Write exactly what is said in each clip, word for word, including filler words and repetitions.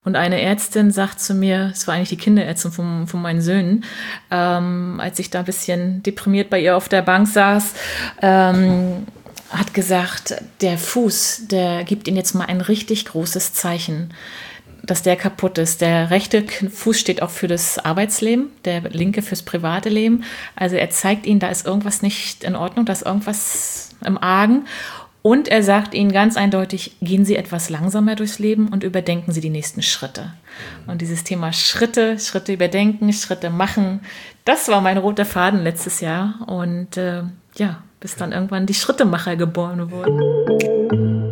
Und eine Ärztin sagt zu mir, es war eigentlich die Kinderärztin von, von meinen Söhnen, ähm, als ich da ein bisschen deprimiert bei ihr auf der Bank saß, ähm, hat gesagt, der Fuß, der gibt Ihnen jetzt mal ein richtig großes Zeichen, dass der kaputt ist. Der rechte Fuß steht auch für das Arbeitsleben, der linke fürs private Leben. Also er zeigt Ihnen, da ist irgendwas nicht in Ordnung, da ist irgendwas im Argen. Und er sagt Ihnen ganz eindeutig, gehen Sie etwas langsamer durchs Leben und überdenken Sie die nächsten Schritte. Und dieses Thema Schritte, Schritte überdenken, Schritte machen, das war mein roter Faden letztes Jahr. Und äh, ja, bis dann irgendwann die Schrittemacher geboren wurden.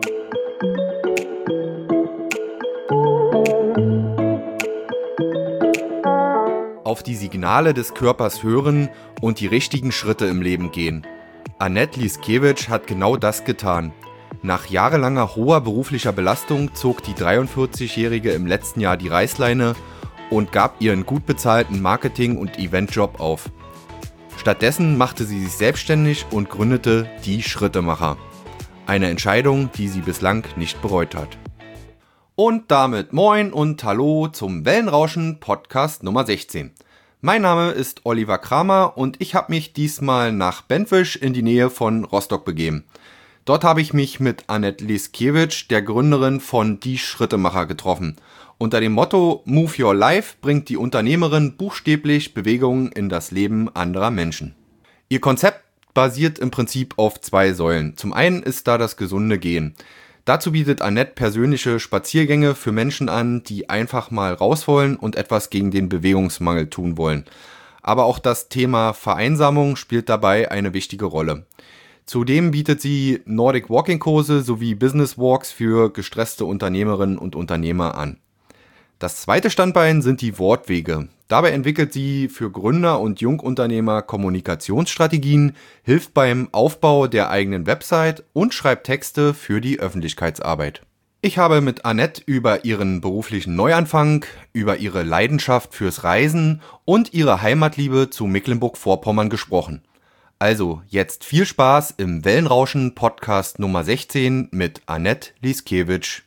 Auf die Signale des Körpers hören und die richtigen Schritte im Leben gehen. Annette Liskiewicz hat genau das getan. Nach jahrelanger hoher beruflicher Belastung zog die dreiundvierzigjährige im letzten Jahr die Reißleine und gab ihren gut bezahlten Marketing- und Eventjob auf. Stattdessen machte sie sich selbstständig und gründete die Schrittemacher. Eine Entscheidung, die sie bislang nicht bereut hat. Und damit moin und hallo zum Wellenrauschen Podcast Nummer sechzehn. Mein Name ist Oliver Kramer und ich habe mich diesmal nach Bentwisch in die Nähe von Rostock begeben. Dort habe ich mich mit Annette Liskiewicz, der Gründerin von Die Schrittemacher, getroffen. Unter dem Motto Move Your Life bringt die Unternehmerin buchstäblich Bewegungen in das Leben anderer Menschen. Ihr Konzept basiert im Prinzip auf zwei Säulen. Zum einen ist da das gesunde Gehen. Dazu bietet Annette persönliche Spaziergänge für Menschen an, die einfach mal raus wollen und etwas gegen den Bewegungsmangel tun wollen. Aber auch das Thema Vereinsamung spielt dabei eine wichtige Rolle. Zudem bietet sie Nordic Walking Kurse sowie Business Walks für gestresste Unternehmerinnen und Unternehmer an. Das zweite Standbein sind die Wortwege. Dabei entwickelt sie für Gründer und Jungunternehmer Kommunikationsstrategien, hilft beim Aufbau der eigenen Website und schreibt Texte für die Öffentlichkeitsarbeit. Ich habe mit Annette über ihren beruflichen Neuanfang, über ihre Leidenschaft fürs Reisen und ihre Heimatliebe zu Mecklenburg-Vorpommern gesprochen. Also jetzt viel Spaß im Wellenrauschen Podcast Nummer sechzehn mit Annette Liskiewicz.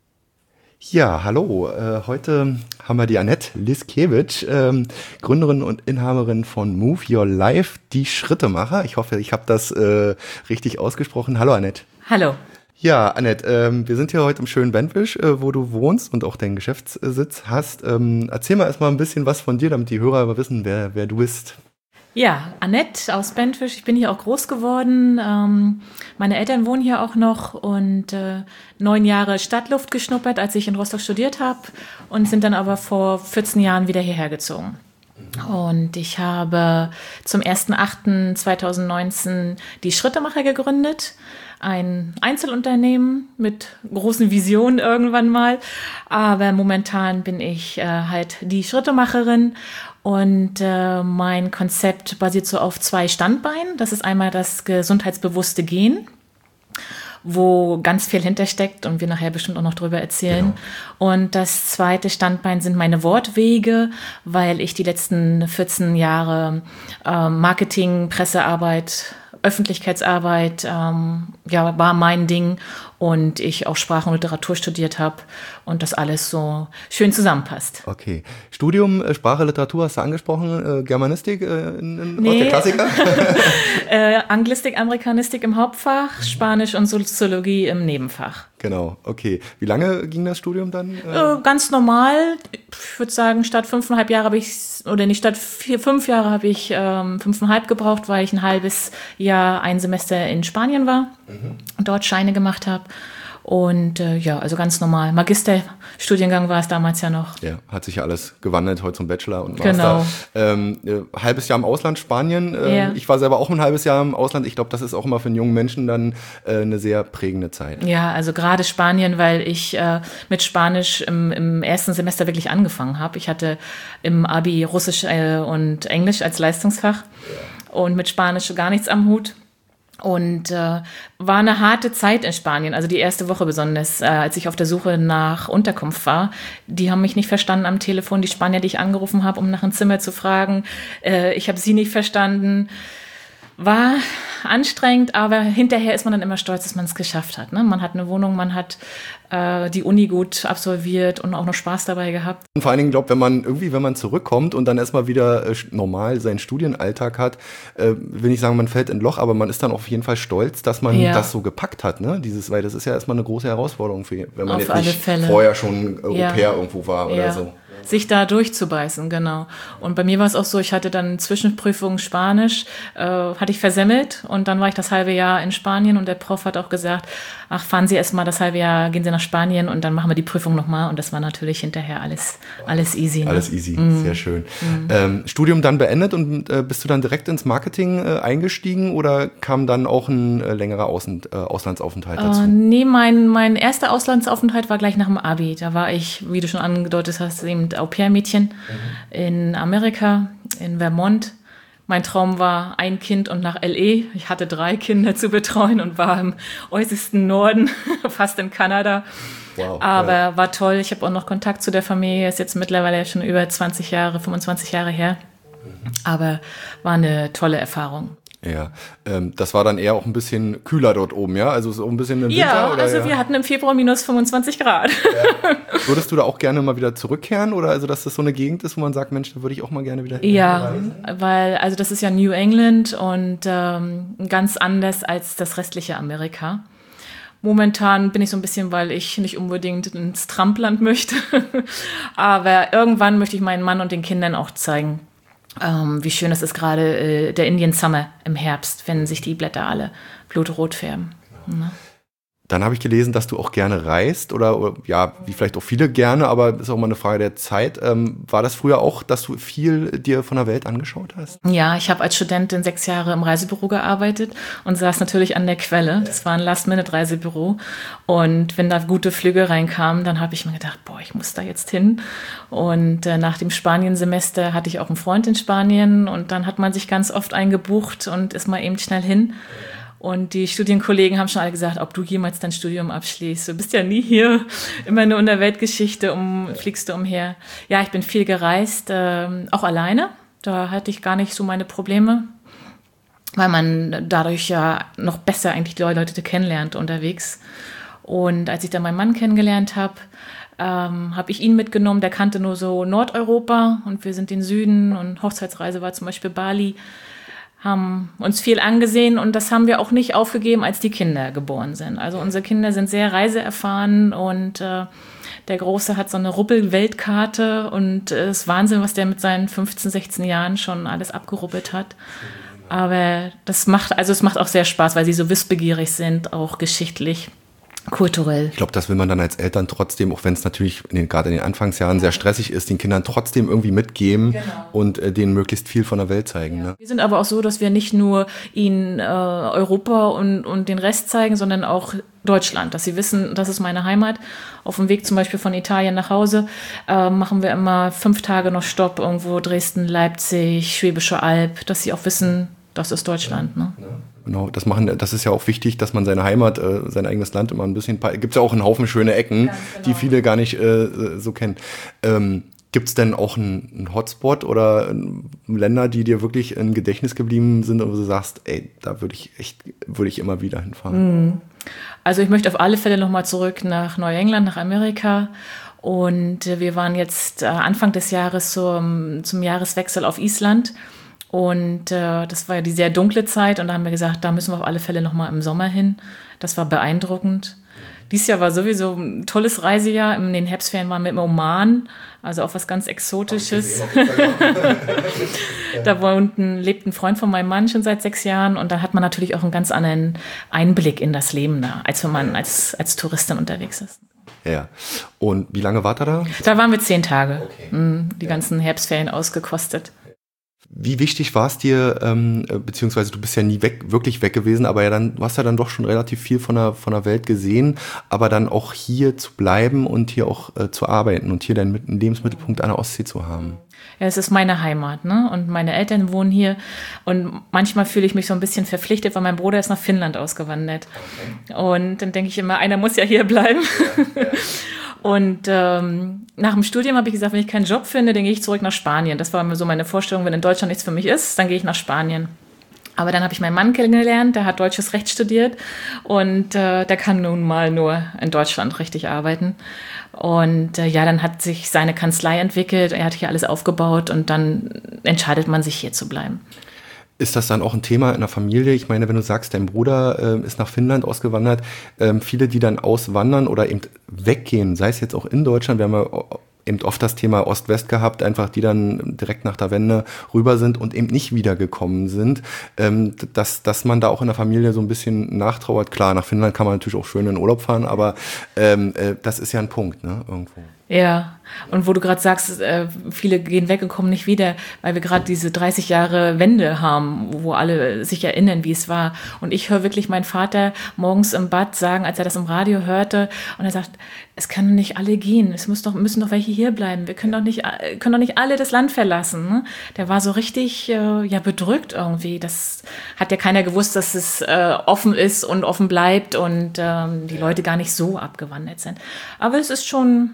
Ja, hallo. Äh, heute haben wir die Annette Liskiewicz, ähm, Gründerin und Inhaberin von Move Your Life, die Schrittemacher. Ich hoffe, ich habe das äh, richtig ausgesprochen. Hallo, Annette. Hallo. Ja, Annette, ähm, wir sind hier heute im schönen Bentwisch, äh, wo du wohnst und auch deinen Geschäftssitz hast. Ähm, erzähl mal erstmal ein bisschen was von dir, damit die Hörer aber wissen, wer, wer du bist. Ja, Annette aus Bentwisch. Ich bin hier auch groß geworden. Ähm, meine Eltern wohnen hier auch noch und äh, neun Jahre Stadtluft geschnuppert, als ich in Rostock studiert habe und sind dann aber vor vierzehn Jahren wieder hierher gezogen. Und ich habe zum ersten achten zweitausendneunzehn die Schrittemacher gegründet. Ein Einzelunternehmen mit großen Visionen irgendwann mal. Aber momentan bin ich äh, halt die Schrittemacherin. Und äh, mein Konzept basiert so auf zwei Standbeinen. Das ist einmal das gesundheitsbewusste Gehen, wo ganz viel hintersteckt und wir nachher bestimmt auch noch drüber erzählen. Genau. Und das zweite Standbein sind meine Wortwege, weil ich die letzten vierzehn Jahre äh, Marketing, Pressearbeit, Öffentlichkeitsarbeit, ähm, ja, war mein Ding und ich auch Sprache und Literatur studiert habe und das alles so schön zusammenpasst. Okay. Studium, äh, Sprache, Literatur hast du angesprochen, äh, Germanistik äh, in, in nee. aus der Klassiker? äh, Anglistik, Amerikanistik im Hauptfach, Spanisch und Soziologie im Nebenfach. Genau, okay. Wie lange ging das Studium dann? Äh, ganz normal. Ich würde sagen, statt fünfeinhalb Jahre habe ich, oder nicht, statt vier, fünf Jahre habe ich ähm, fünfeinhalb gebraucht, weil ich ein halbes Jahr, ein Semester in Spanien war mhm. und dort Scheine gemacht habe. Und äh, ja, also ganz normal. Magisterstudiengang war es damals ja noch. Ja, hat sich ja alles gewandelt, heute zum Bachelor und Master. Genau. Ähm, äh, halbes Jahr im Ausland, Spanien. Äh, ja. Ich war selber auch ein halbes Jahr im Ausland. Ich glaube, das ist auch immer für einen jungen Menschen dann äh, eine sehr prägende Zeit. Ja, also gerade Spanien, weil ich äh, mit Spanisch im, im ersten Semester wirklich angefangen habe. Ich hatte im Abi Russisch äh, und Englisch als Leistungsfach und mit Spanisch gar nichts am Hut. Und äh, war eine harte Zeit in Spanien, also die erste Woche besonders, äh, als ich auf der Suche nach Unterkunft war. Die haben mich nicht verstanden am Telefon, die Spanier, die ich angerufen habe, um nach einem Zimmer zu fragen. Äh, ich habe sie nicht verstanden. War anstrengend, aber hinterher ist man dann immer stolz, dass man es geschafft hat. Ne? Man hat eine Wohnung, man hat äh, die Uni gut absolviert und auch noch Spaß dabei gehabt. Und vor allen Dingen, glaube wenn man irgendwie, wenn man zurückkommt und dann erstmal wieder äh, normal seinen Studienalltag hat, äh, will nicht sagen, man fällt in ein Loch, aber man ist dann auf jeden Fall stolz, dass man ja. das so gepackt hat. Ne? Dieses, weil das ist ja erstmal eine große Herausforderung, für, wenn man auf jetzt nicht Fälle. vorher schon Europäer ja. irgendwo war oder ja. so. Sich da durchzubeißen, genau. Und bei mir war es auch so, ich hatte dann Zwischenprüfungen Spanisch, äh, hatte ich versemmelt und dann war ich das halbe Jahr in Spanien und der Prof hat auch gesagt, ach, fahren Sie erst mal das halbe Jahr, gehen Sie nach Spanien und dann machen wir die Prüfung nochmal und das war natürlich hinterher alles, alles easy. Ne? Alles easy, mm. sehr schön. Mm. Ähm, Studium dann beendet und äh, bist du dann direkt ins Marketing äh, eingestiegen oder kam dann auch ein äh, längerer Außen, äh, Auslandsaufenthalt dazu? Äh, nee, mein, mein erster Auslandsaufenthalt war gleich nach dem Abi. Da war ich, wie du schon angedeutet hast, eben Au-pair-Mädchen mhm. in Amerika, in Vermont. Mein Traum war ein Kind und nach L A. Ich hatte drei Kinder zu betreuen und war im äußersten Norden, fast in Kanada. Wow, aber ja. war toll. Ich habe auch noch Kontakt zu der Familie. Ist jetzt mittlerweile schon über zwanzig Jahre, fünfundzwanzig Jahre her. Mhm. Aber war eine tolle Erfahrung. Ja, ähm, das war dann eher auch ein bisschen kühler dort oben, ja? Also so ein bisschen im Winter? Ja, oder, also ja? wir hatten im Februar minus fünfundzwanzig Grad. Ja. Würdest du da auch gerne mal wieder zurückkehren? Oder also, dass das so eine Gegend ist, wo man sagt, Mensch, da würde ich auch mal gerne wieder hin? Ja, weil also das ist ja New England und ähm, ganz anders als das restliche Amerika. Momentan bin ich so ein bisschen, weil ich nicht unbedingt ins Trumpland möchte. Aber irgendwann möchte ich meinen Mann und den Kindern auch zeigen, Ähm, wie schön es ist gerade äh, der Indian Summer im Herbst, wenn sich die Blätter alle blutrot färben. Ne? Dann habe ich gelesen, dass du auch gerne reist oder, oder ja, wie vielleicht auch viele gerne, aber das ist auch mal eine Frage der Zeit. Ähm, war das früher auch, dass du viel dir von der Welt angeschaut hast? Ja, ich habe als Studentin sechs Jahre im Reisebüro gearbeitet und saß natürlich an der Quelle. Das war ein Last-Minute-Reisebüro und wenn da gute Flüge reinkamen, dann habe ich mir gedacht, boah, ich muss da jetzt hin. Und äh, nach dem Spaniensemester hatte ich auch einen Freund in Spanien und dann hat man sich ganz oft eingebucht und ist mal eben schnell hin. Und die Studienkollegen haben schon alle gesagt, ob du jemals dein Studium abschließt. Du bist ja nie hier, immer nur in der Weltgeschichte, um, fliegst du umher. Ja, ich bin viel gereist, äh, auch alleine. Da hatte ich gar nicht so meine Probleme, weil man dadurch ja noch besser eigentlich die Leute kennenlernt unterwegs. Und als ich dann meinen Mann kennengelernt habe, ähm, habe ich ihn mitgenommen. Der kannte nur so Nordeuropa und wir sind in den Süden und Hochzeitsreise war zum Beispiel Bali. Haben uns viel angesehen und das haben wir auch nicht aufgegeben, als die Kinder geboren sind. Also unsere Kinder sind sehr reiseerfahren und äh, der Große hat so eine Ruppel-Weltkarte und es äh, ist Wahnsinn, was der mit seinen fünfzehn, sechzehn Jahren schon alles abgeruppelt hat. Aber das macht, also es macht auch sehr Spaß, weil sie so wissbegierig sind, auch geschichtlich. Kulturell. Ich glaube, das will man dann als Eltern trotzdem, auch wenn es natürlich in den, gerade in den Anfangsjahren sehr stressig ist, den Kindern trotzdem irgendwie mitgeben genau. und äh, denen möglichst viel von der Welt zeigen. Ja. Ne? Wir sind aber auch so, dass wir nicht nur ihnen äh, Europa und, und den Rest zeigen, sondern auch Deutschland, dass sie wissen, das ist meine Heimat. Auf dem Weg zum Beispiel von Italien nach Hause äh, machen wir immer fünf Tage noch Stopp, irgendwo Dresden, Leipzig, Schwäbische Alb, dass sie auch wissen, das ist Deutschland. Ne? Ja. Genau, das machen, das ist ja auch wichtig, dass man seine Heimat, äh, sein eigenes Land immer ein bisschen, gibt es ja auch einen Haufen schöne Ecken, genau. die viele gar nicht äh, so kennen. Ähm, gibt es denn auch einen, einen Hotspot oder Länder, die dir wirklich im Gedächtnis geblieben sind und wo du sagst, ey, da würde ich echt, würde ich immer wieder hinfahren? Also ich möchte auf alle Fälle nochmal zurück nach Neuengland, nach Amerika. Und wir waren jetzt äh, Anfang des Jahres zum, zum Jahreswechsel auf Island. Und äh, das war ja die sehr dunkle Zeit und da haben wir gesagt, da müssen wir auf alle Fälle nochmal im Sommer hin. Das war beeindruckend. Dieses Jahr war sowieso ein tolles Reisejahr. In den Herbstferien waren wir im Oman, also auch was ganz Exotisches. Da wohnt ein, lebt ein Freund von meinem Mann schon seit sechs Jahren und da hat man natürlich auch einen ganz anderen Einblick in das Leben da, als wenn man als, als Touristin unterwegs ist. Ja. Und wie lange wart ihr da? Da waren wir zehn Tage. Okay. Die ja. ganzen Herbstferien ausgekostet. Wie wichtig war es dir, ähm, beziehungsweise du bist ja nie weg, wirklich weg gewesen, aber ja dann, du hast ja dann doch schon relativ viel von der, von der Welt gesehen, aber dann auch hier zu bleiben und hier auch äh, zu arbeiten und hier deinen Lebensmittelpunkt an der Ostsee zu haben. Ja, es ist meine Heimat, ne? Und meine Eltern wohnen hier und manchmal fühle ich mich so ein bisschen verpflichtet, weil mein Bruder ist nach Finnland ausgewandert. Okay. Und dann denke ich immer, einer muss ja hier bleiben. Ja, ja. Und ähm, nach dem Studium habe ich gesagt, wenn ich keinen Job finde, dann gehe ich zurück nach Spanien. Das war so meine Vorstellung, wenn in Deutschland nichts für mich ist, dann gehe ich nach Spanien. Aber dann habe ich meinen Mann kennengelernt, der hat deutsches Recht studiert und äh, der kann nun mal nur in Deutschland richtig arbeiten. Und äh, ja, dann hat sich seine Kanzlei entwickelt, er hat hier alles aufgebaut und dann entscheidet man sich hier zu bleiben. Ist das dann auch ein Thema in der Familie? Ich meine, wenn du sagst, dein Bruder äh, ist nach Finnland ausgewandert, ähm, viele, die dann auswandern oder eben weggehen, sei es jetzt auch in Deutschland, wir haben ja eben oft das Thema Ost-West gehabt, einfach die dann direkt nach der Wende rüber sind und eben nicht wiedergekommen sind, ähm, dass, dass man da auch in der Familie so ein bisschen nachtrauert. Klar, nach Finnland kann man natürlich auch schön in den Urlaub fahren, aber ähm, äh, das ist ja ein Punkt, ne, irgendwo. Ja, und wo du gerade sagst, äh, viele gehen weg und kommen nicht wieder, weil wir gerade diese dreißig Jahre Wende haben, wo alle sich erinnern, wie es war. Und ich höre wirklich meinen Vater morgens im Bad sagen, als er das im Radio hörte, und er sagt, es kann nicht alle gehen, es muss doch, müssen doch welche hier bleiben, wir können doch nicht, können doch nicht alle das Land verlassen. Ne? Der war so richtig äh, ja, bedrückt irgendwie. Das hat ja keiner gewusst, dass es äh, offen ist und offen bleibt und ähm, die Leute gar nicht so abgewandert sind. Aber es ist schon...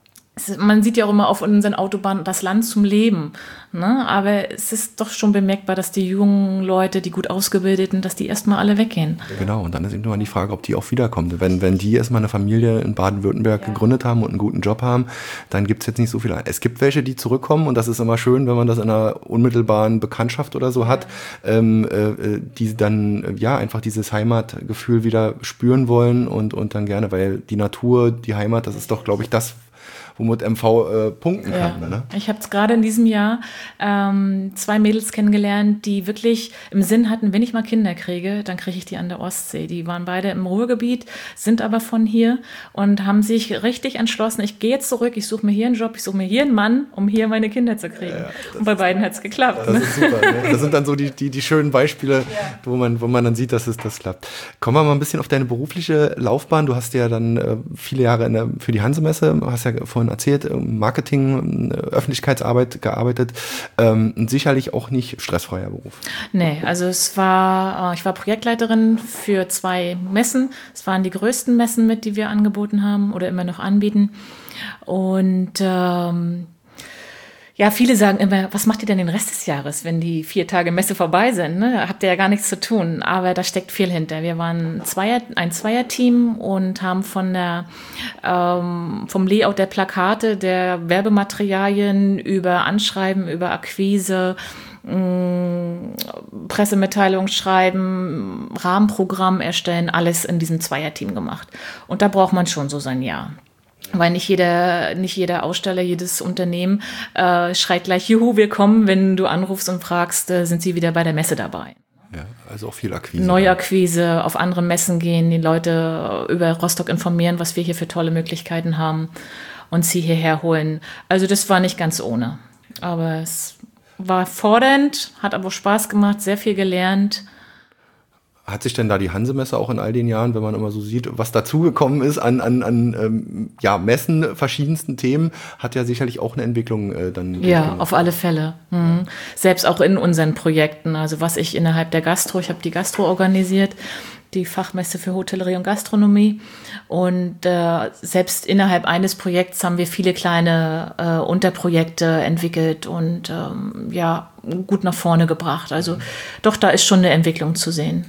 Man sieht ja auch immer auf unseren Autobahnen das Land zum Leben, ne? Aber es ist doch schon bemerkbar, dass die jungen Leute, die gut ausgebildeten, dass die erstmal alle weggehen. Genau, und dann ist eben nur die Frage, ob die auch wiederkommen. Wenn, wenn die erstmal eine Familie in Baden-Württemberg ja. gegründet haben und einen guten Job haben, dann gibt es jetzt nicht so viele. Es gibt welche, die zurückkommen, und das ist immer schön, wenn man das in einer unmittelbaren Bekanntschaft oder so hat, ja. ähm, äh, die dann ja einfach dieses Heimatgefühl wieder spüren wollen und, und dann gerne, weil die Natur, die Heimat, das ist doch, glaube ich, das, womit M V äh, punkten ja. kann. Ne? Ich habe es gerade in diesem Jahr ähm, zwei Mädels kennengelernt, die wirklich im Sinn hatten, wenn ich mal Kinder kriege, dann kriege ich die an der Ostsee. Die waren beide im Ruhrgebiet, sind aber von hier und haben sich richtig entschlossen, ich gehe jetzt zurück, ich suche mir hier einen Job, ich suche mir hier einen Mann, um hier meine Kinder zu kriegen. Ja, und bei beiden hat es geklappt. Das ne? ist super. Ne? Das sind dann so die, die, die schönen Beispiele, ja. wo man, wo man dann sieht, dass es das klappt. Kommen wir mal ein bisschen auf deine berufliche Laufbahn. Du hast ja dann äh, viele Jahre in der, für die Hansemesse, hast ja vorhin erzählt, Marketing, Öffentlichkeitsarbeit gearbeitet. Ähm, sicherlich auch nicht stressfreier Beruf. Nee, also es war, ich war Projektleiterin für zwei Messen. Es waren die größten Messen mit, die wir angeboten haben oder immer noch anbieten. Und ähm, ja, viele sagen immer, was macht ihr denn den Rest des Jahres, wenn die vier Tage Messe vorbei sind? Ne? Habt ihr ja gar nichts zu tun, aber da steckt viel hinter. Wir waren Zweier, ein Zweierteam und haben von der, ähm, vom Layout der Plakate, der Werbematerialien über Anschreiben, über Akquise, mh, Pressemitteilung schreiben, Rahmenprogramm erstellen, alles in diesem Zweierteam gemacht. Und da braucht man schon so sein Jahr. Weil nicht jeder, nicht jeder Aussteller, jedes Unternehmen äh, schreit gleich, juhu, wir kommen, wenn du anrufst und fragst, äh, sind sie wieder bei der Messe dabei. Ja, also auch viel Akquise. Neuakquise, auf andere Messen gehen, die Leute über Rostock informieren, was wir hier für tolle Möglichkeiten haben und sie hierher holen. Also das war nicht ganz ohne. Aber es war fordernd, hat aber Spaß gemacht, sehr viel gelernt. Hat sich denn da die Hansemesse auch in all den Jahren, wenn man immer so sieht, was dazugekommen ist an, an, an ähm, ja, Messen, verschiedensten Themen, hat ja sicherlich auch eine Entwicklung äh, dann. Ja, auf alle Fälle. Mhm. Selbst auch in unseren Projekten, also was ich innerhalb der Gastro, ich habe die Gastro organisiert, die Fachmesse für Hotellerie und Gastronomie, und äh, selbst innerhalb eines Projekts haben wir viele kleine äh, Unterprojekte entwickelt und ähm, ja, gut nach vorne gebracht. Also doch, da ist schon eine Entwicklung zu sehen.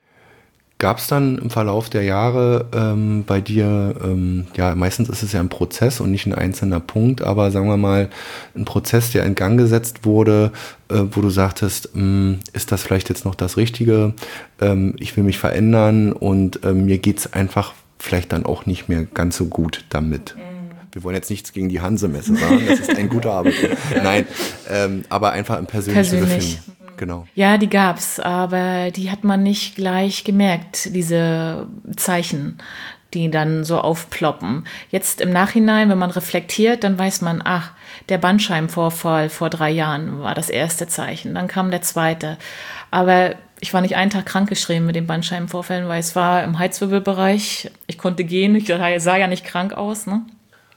Gab es dann im Verlauf der Jahre ähm, bei dir, ähm, ja, meistens ist es ja ein Prozess und nicht ein einzelner Punkt, aber sagen wir mal, ein Prozess, der in Gang gesetzt wurde, äh, wo du sagtest, mh, ist das vielleicht jetzt noch das Richtige, ähm, ich will mich verändern und äh, mir geht's einfach vielleicht dann auch nicht mehr ganz so gut damit. Mhm. Wir wollen jetzt nichts gegen die Hansemesse sagen, das ist ein guter Arbeitgeber. Nein, ähm, aber einfach im persönlichen Persönlich. Befinden. Genau. Ja, die gab's, aber die hat man nicht gleich gemerkt, diese Zeichen, die dann so aufploppen. Jetzt im Nachhinein, wenn man reflektiert, dann weiß man, ach, der Bandscheibenvorfall vor drei Jahren war das erste Zeichen, dann kam der zweite. Aber ich war nicht einen Tag krankgeschrieben mit den Bandscheibenvorfällen, weil es war im Halswirbelbereich, ich konnte gehen, ich sah ja nicht krank aus, ne?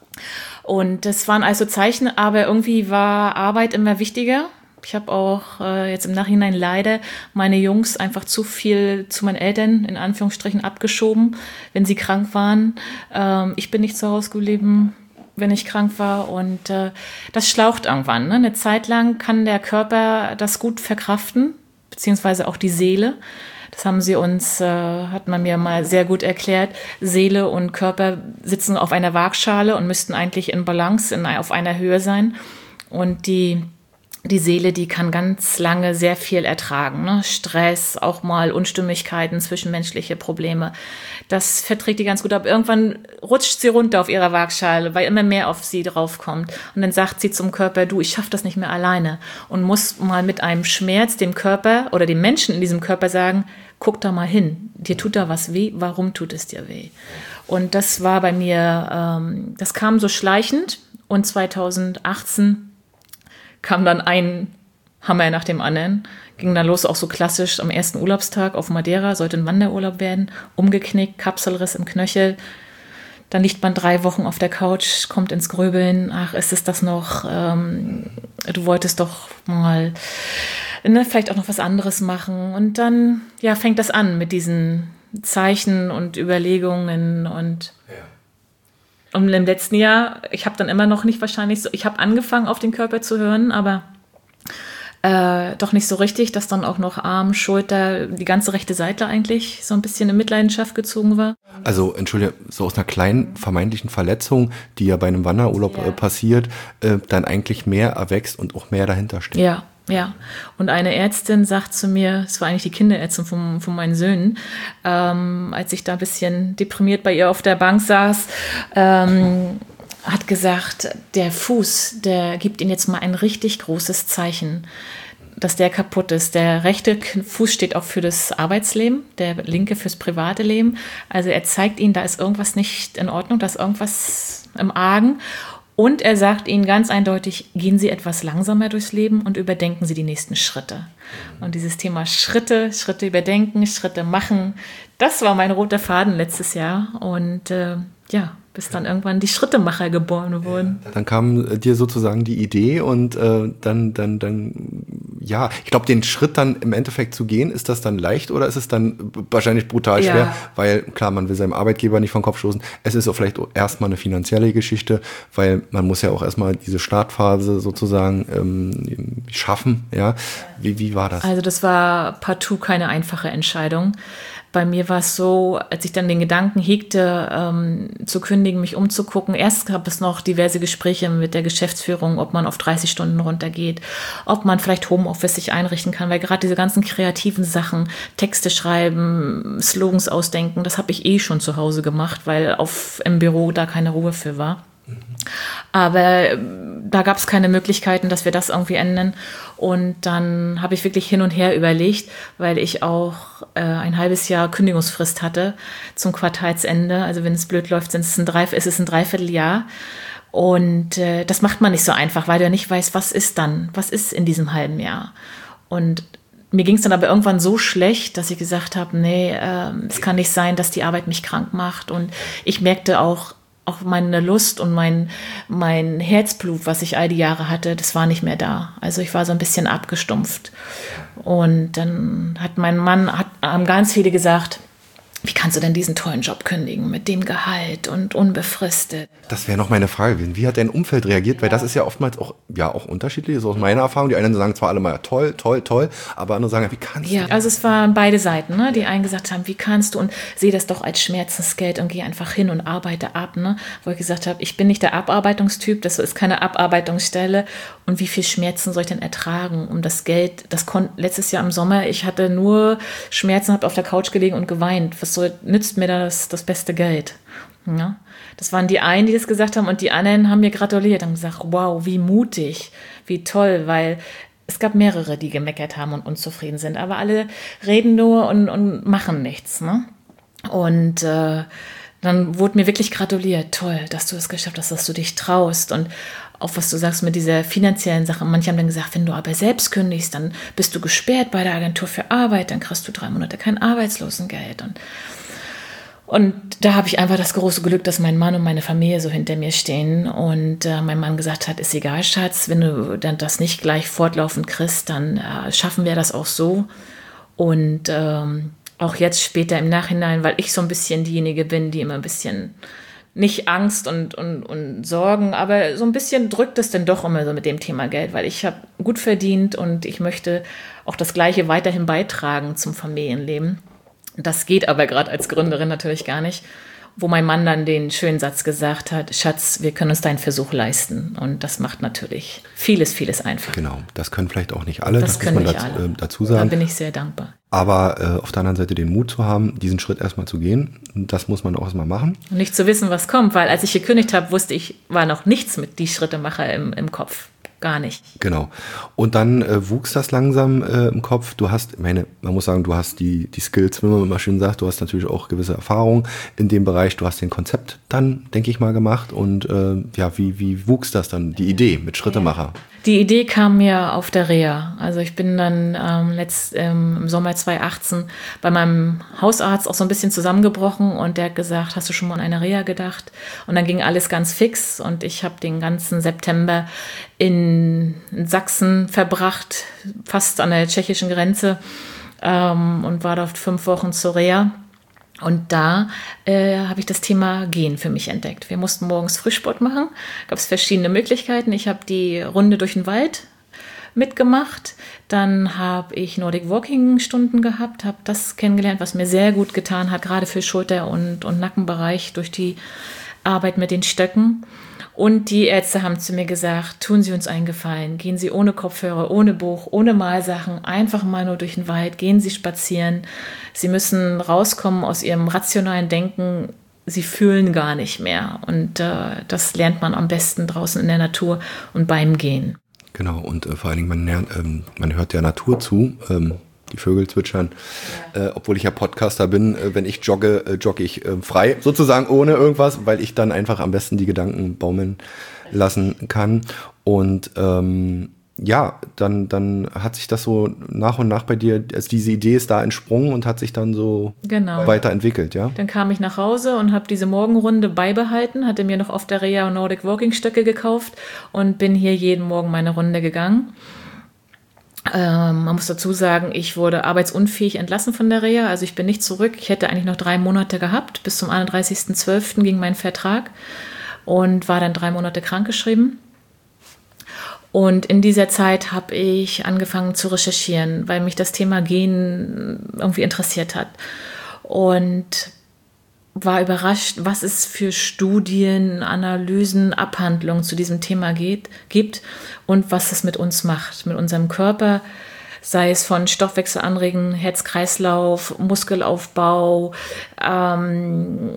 Und das waren also Zeichen, aber irgendwie war Arbeit immer wichtiger. Ich habe auch äh, jetzt im Nachhinein leider meine Jungs einfach zu viel zu meinen Eltern in Anführungsstrichen abgeschoben, wenn sie krank waren. Ähm, ich bin nicht zu Hause geblieben, wenn ich krank war, und äh, das schlaucht irgendwann. Ne? Eine Zeit lang kann der Körper das gut verkraften, beziehungsweise auch die Seele. Das haben sie uns, äh, hat man mir mal sehr gut erklärt. Seele und Körper sitzen auf einer Waagschale und müssten eigentlich in Balance, in, auf einer Höhe sein. Und die, die Seele, die kann ganz lange sehr viel ertragen. Ne? Stress, auch mal Unstimmigkeiten, zwischenmenschliche Probleme. Das verträgt die ganz gut. Aber irgendwann rutscht sie runter auf ihrer Waagschale, weil immer mehr auf sie draufkommt. Und dann sagt sie zum Körper, du, ich schaffe das nicht mehr alleine. Und muss mal mit einem Schmerz dem Körper oder dem Menschen in diesem Körper sagen, guck da mal hin, dir tut da was weh, warum tut es dir weh? Und das war bei mir, ähm, das kam so schleichend. Und zweitausendachtzehn kam dann ein Hammer nach dem anderen. Ging dann los, auch so klassisch am ersten Urlaubstag auf Madeira, sollte ein Wanderurlaub werden, umgeknickt, Kapselriss im Knöchel. Dann liegt man drei Wochen auf der Couch, kommt ins Grübeln. Ach, ist es das noch? Ähm, du wolltest doch mal ne, vielleicht auch noch was anderes machen. Und dann ja, fängt das an mit diesen Zeichen und Überlegungen und ja. Und im letzten Jahr, ich habe dann immer noch nicht wahrscheinlich so, ich habe angefangen auf den Körper zu hören, aber äh, doch nicht so richtig, dass dann auch noch Arm, Schulter, die ganze rechte Seite eigentlich so ein bisschen in Mitleidenschaft gezogen war. Also, entschuldige, so aus einer kleinen vermeintlichen Verletzung, die ja bei einem Wanderurlaub ja. äh, passiert, äh, dann eigentlich mehr erwächst und auch mehr dahinter steht. Ja. Ja, und eine Ärztin sagt zu mir, es war eigentlich die Kinderärztin von, von meinen Söhnen, ähm, als ich da ein bisschen deprimiert bei ihr auf der Bank saß, ähm, hat gesagt, der Fuß, der gibt Ihnen jetzt mal ein richtig großes Zeichen, dass der kaputt ist. Der rechte Fuß steht auch für das Arbeitsleben, der linke fürs private Leben. Also er zeigt Ihnen, da ist irgendwas nicht in Ordnung, da ist irgendwas im Argen. Und er sagt ihnen ganz eindeutig, gehen Sie etwas langsamer durchs Leben und überdenken Sie die nächsten Schritte. Und dieses Thema Schritte, Schritte überdenken, Schritte machen, das war mein roter Faden letztes Jahr. Und äh, ja, bis dann irgendwann die Schrittemacher geboren wurden. Dann kam dir sozusagen die Idee und äh, dann, dann, dann, ja, ich glaube, den Schritt dann im Endeffekt zu gehen, ist das dann leicht oder ist es dann wahrscheinlich brutal schwer? Ja. Weil, klar, man will seinem Arbeitgeber nicht vom Kopf stoßen. Es ist auch vielleicht erstmal eine finanzielle Geschichte, weil man muss ja auch erstmal diese Startphase sozusagen ähm, schaffen, ja. Wie, wie war das? Also das war partout keine einfache Entscheidung. Bei mir war es so, als ich dann den Gedanken hegte, ähm, zu kündigen, mich umzugucken. Erst gab es noch diverse Gespräche mit der Geschäftsführung, ob man auf dreißig Stunden runtergeht, ob man vielleicht Homeoffice sich einrichten kann, weil gerade diese ganzen kreativen Sachen, Texte schreiben, Slogans ausdenken, das habe ich eh schon zu Hause gemacht, weil auf, im Büro da keine Ruhe für war. Aber da gab es keine Möglichkeiten, dass wir das irgendwie ändern. Und dann habe ich wirklich hin und her überlegt, weil ich auch äh, ein halbes Jahr Kündigungsfrist hatte zum Quartalsende. Also wenn es blöd läuft, sind es ein Dreiviertel, ist es ein Dreivierteljahr. Und äh, das macht man nicht so einfach, weil du ja nicht weißt, was ist dann, was ist in diesem halben Jahr. Und mir ging es dann aber irgendwann so schlecht, dass ich gesagt habe, nee, äh, es kann nicht sein, dass die Arbeit mich krank macht. Und ich merkte auch, auch meine Lust und mein, mein Herzblut, was ich all die Jahre hatte, das war nicht mehr da. Also ich war so ein bisschen abgestumpft. Und dann hat mein Mann, hat, haben ganz viele gesagt, wie kannst du denn diesen tollen Job kündigen mit dem Gehalt und unbefristet? Das wäre noch meine Frage gewesen. Wie hat dein Umfeld reagiert? Ja. Weil das ist ja oftmals auch, ja, auch unterschiedlich, so aus meiner Erfahrung. Die einen sagen zwar alle mal, ja, toll, toll, toll, aber andere sagen, ja, wie kannst du? Ja, also es waren beide Seiten, ne? Die einen gesagt haben, wie kannst du und sehe das doch als Schmerzensgeld und geh einfach hin und arbeite ab, ne? Wo ich gesagt habe, ich bin nicht der Abarbeitungstyp, das ist keine Abarbeitungsstelle und wie viel Schmerzen soll ich denn ertragen um das Geld? Das konnte letztes Jahr im Sommer, ich hatte nur Schmerzen, habe auf der Couch gelegen und geweint. Was so nützt mir das, das beste Geld. Ja? Das waren die einen, die das gesagt haben und die anderen haben mir gratuliert und gesagt, wow, wie mutig, wie toll, weil es gab mehrere, die gemeckert haben und unzufrieden sind, aber alle reden nur und, und machen nichts. Ne? Und äh, dann wurde mir wirklich gratuliert, toll, dass du es geschafft hast, dass du dich traust und auch was du sagst mit dieser finanziellen Sache. Manche haben dann gesagt, wenn du aber selbst kündigst, dann bist du gesperrt bei der Agentur für Arbeit, dann kriegst du drei Monate kein Arbeitslosengeld. Und, und da habe ich einfach das große Glück, dass mein Mann und meine Familie so hinter mir stehen. Und äh, mein Mann gesagt hat, ist egal, Schatz, wenn du dann das nicht gleich fortlaufend kriegst, dann äh, schaffen wir das auch so. Und ähm, auch jetzt später im Nachhinein, weil ich so ein bisschen diejenige bin, die immer ein bisschen nicht Angst und, und, und Sorgen, aber so ein bisschen drückt es dann doch immer so mit dem Thema Geld, weil ich habe gut verdient und ich möchte auch das Gleiche weiterhin beitragen zum Familienleben. Das geht aber gerade als Gründerin natürlich gar nicht, wo mein Mann dann den schönen Satz gesagt hat, Schatz, wir können uns deinen Versuch leisten. Und das macht natürlich vieles, vieles einfacher. Genau, das können vielleicht auch nicht alle, das, das können muss man nicht dazu, alle. Äh, dazu sagen. Da bin ich sehr dankbar. Aber äh, auf der anderen Seite den Mut zu haben, diesen Schritt erstmal zu gehen, das muss man auch erstmal machen. Und nicht zu wissen, was kommt, weil als ich gekündigt habe, wusste ich, war noch nichts mit die Schrittemacher im, im Kopf. Gar nicht. Genau. Und dann äh, wuchs das langsam äh, im Kopf. Du hast, ich meine, man muss sagen, du hast die, die Skills, wie man immer schön sagt, du hast natürlich auch gewisse Erfahrung in dem Bereich. Du hast den Konzept dann, denke ich mal, gemacht. Und äh, ja, wie, wie wuchs das dann, die Idee mit Schrittemacher? Die Idee kam mir auf der Reha. Also ich bin dann ähm, letzt, ähm, im Sommer zweitausendachtzehn bei meinem Hausarzt auch so ein bisschen zusammengebrochen und der hat gesagt, hast du schon mal an eine Reha gedacht? Und dann ging alles ganz fix und ich habe den ganzen September in, in Sachsen verbracht, fast an der tschechischen Grenze ähm, und war dort fünf Wochen zur Reha. Und da äh, habe ich das Thema Gehen für mich entdeckt. Wir mussten morgens Frühsport machen, gab es verschiedene Möglichkeiten. Ich habe die Runde durch den Wald mitgemacht. Dann habe ich Nordic Walking Stunden gehabt, habe das kennengelernt, was mir sehr gut getan hat, gerade für Schulter- und, und Nackenbereich durch die Arbeit mit den Stöcken. Und die Ärzte haben zu mir gesagt, tun Sie uns einen Gefallen, gehen Sie ohne Kopfhörer, ohne Buch, ohne Malsachen, einfach mal nur durch den Wald, gehen Sie spazieren. Sie müssen rauskommen aus Ihrem rationalen Denken, Sie fühlen gar nicht mehr. Und äh, das lernt man am besten draußen in der Natur und beim Gehen. Genau, und äh, vor allen Dingen, man, lernt, ähm, man hört der Natur zu. Ähm Die Vögel zwitschern, ja. äh, obwohl ich ja Podcaster bin, äh, wenn ich jogge, äh, jogge ich äh, frei, sozusagen ohne irgendwas, weil ich dann einfach am besten die Gedanken baumeln lassen kann. Und ähm, ja, dann, dann hat sich das so nach und nach bei dir, also diese Idee ist da entsprungen und hat sich dann so genau. weiterentwickelt, ja? Dann kam ich nach Hause und habe diese Morgenrunde beibehalten, hatte mir noch auf der Reha Nordic Walking Stöcke gekauft und bin hier jeden Morgen meine Runde gegangen. Ähm, man muss dazu sagen, ich wurde arbeitsunfähig entlassen von der Reha, also ich bin nicht zurück. Ich hätte eigentlich noch drei Monate gehabt. Bis zum einunddreißigsten zwölften ging mein Vertrag und war dann drei Monate krankgeschrieben. Und in dieser Zeit habe ich angefangen zu recherchieren, weil mich das Thema Gehen irgendwie interessiert hat. Und war überrascht, was es für Studien, Analysen, Abhandlungen zu diesem Thema geht, gibt und was es mit uns macht, mit unserem Körper, sei es von Stoffwechselanregen, Herz-Kreislauf, Muskelaufbau, ähm,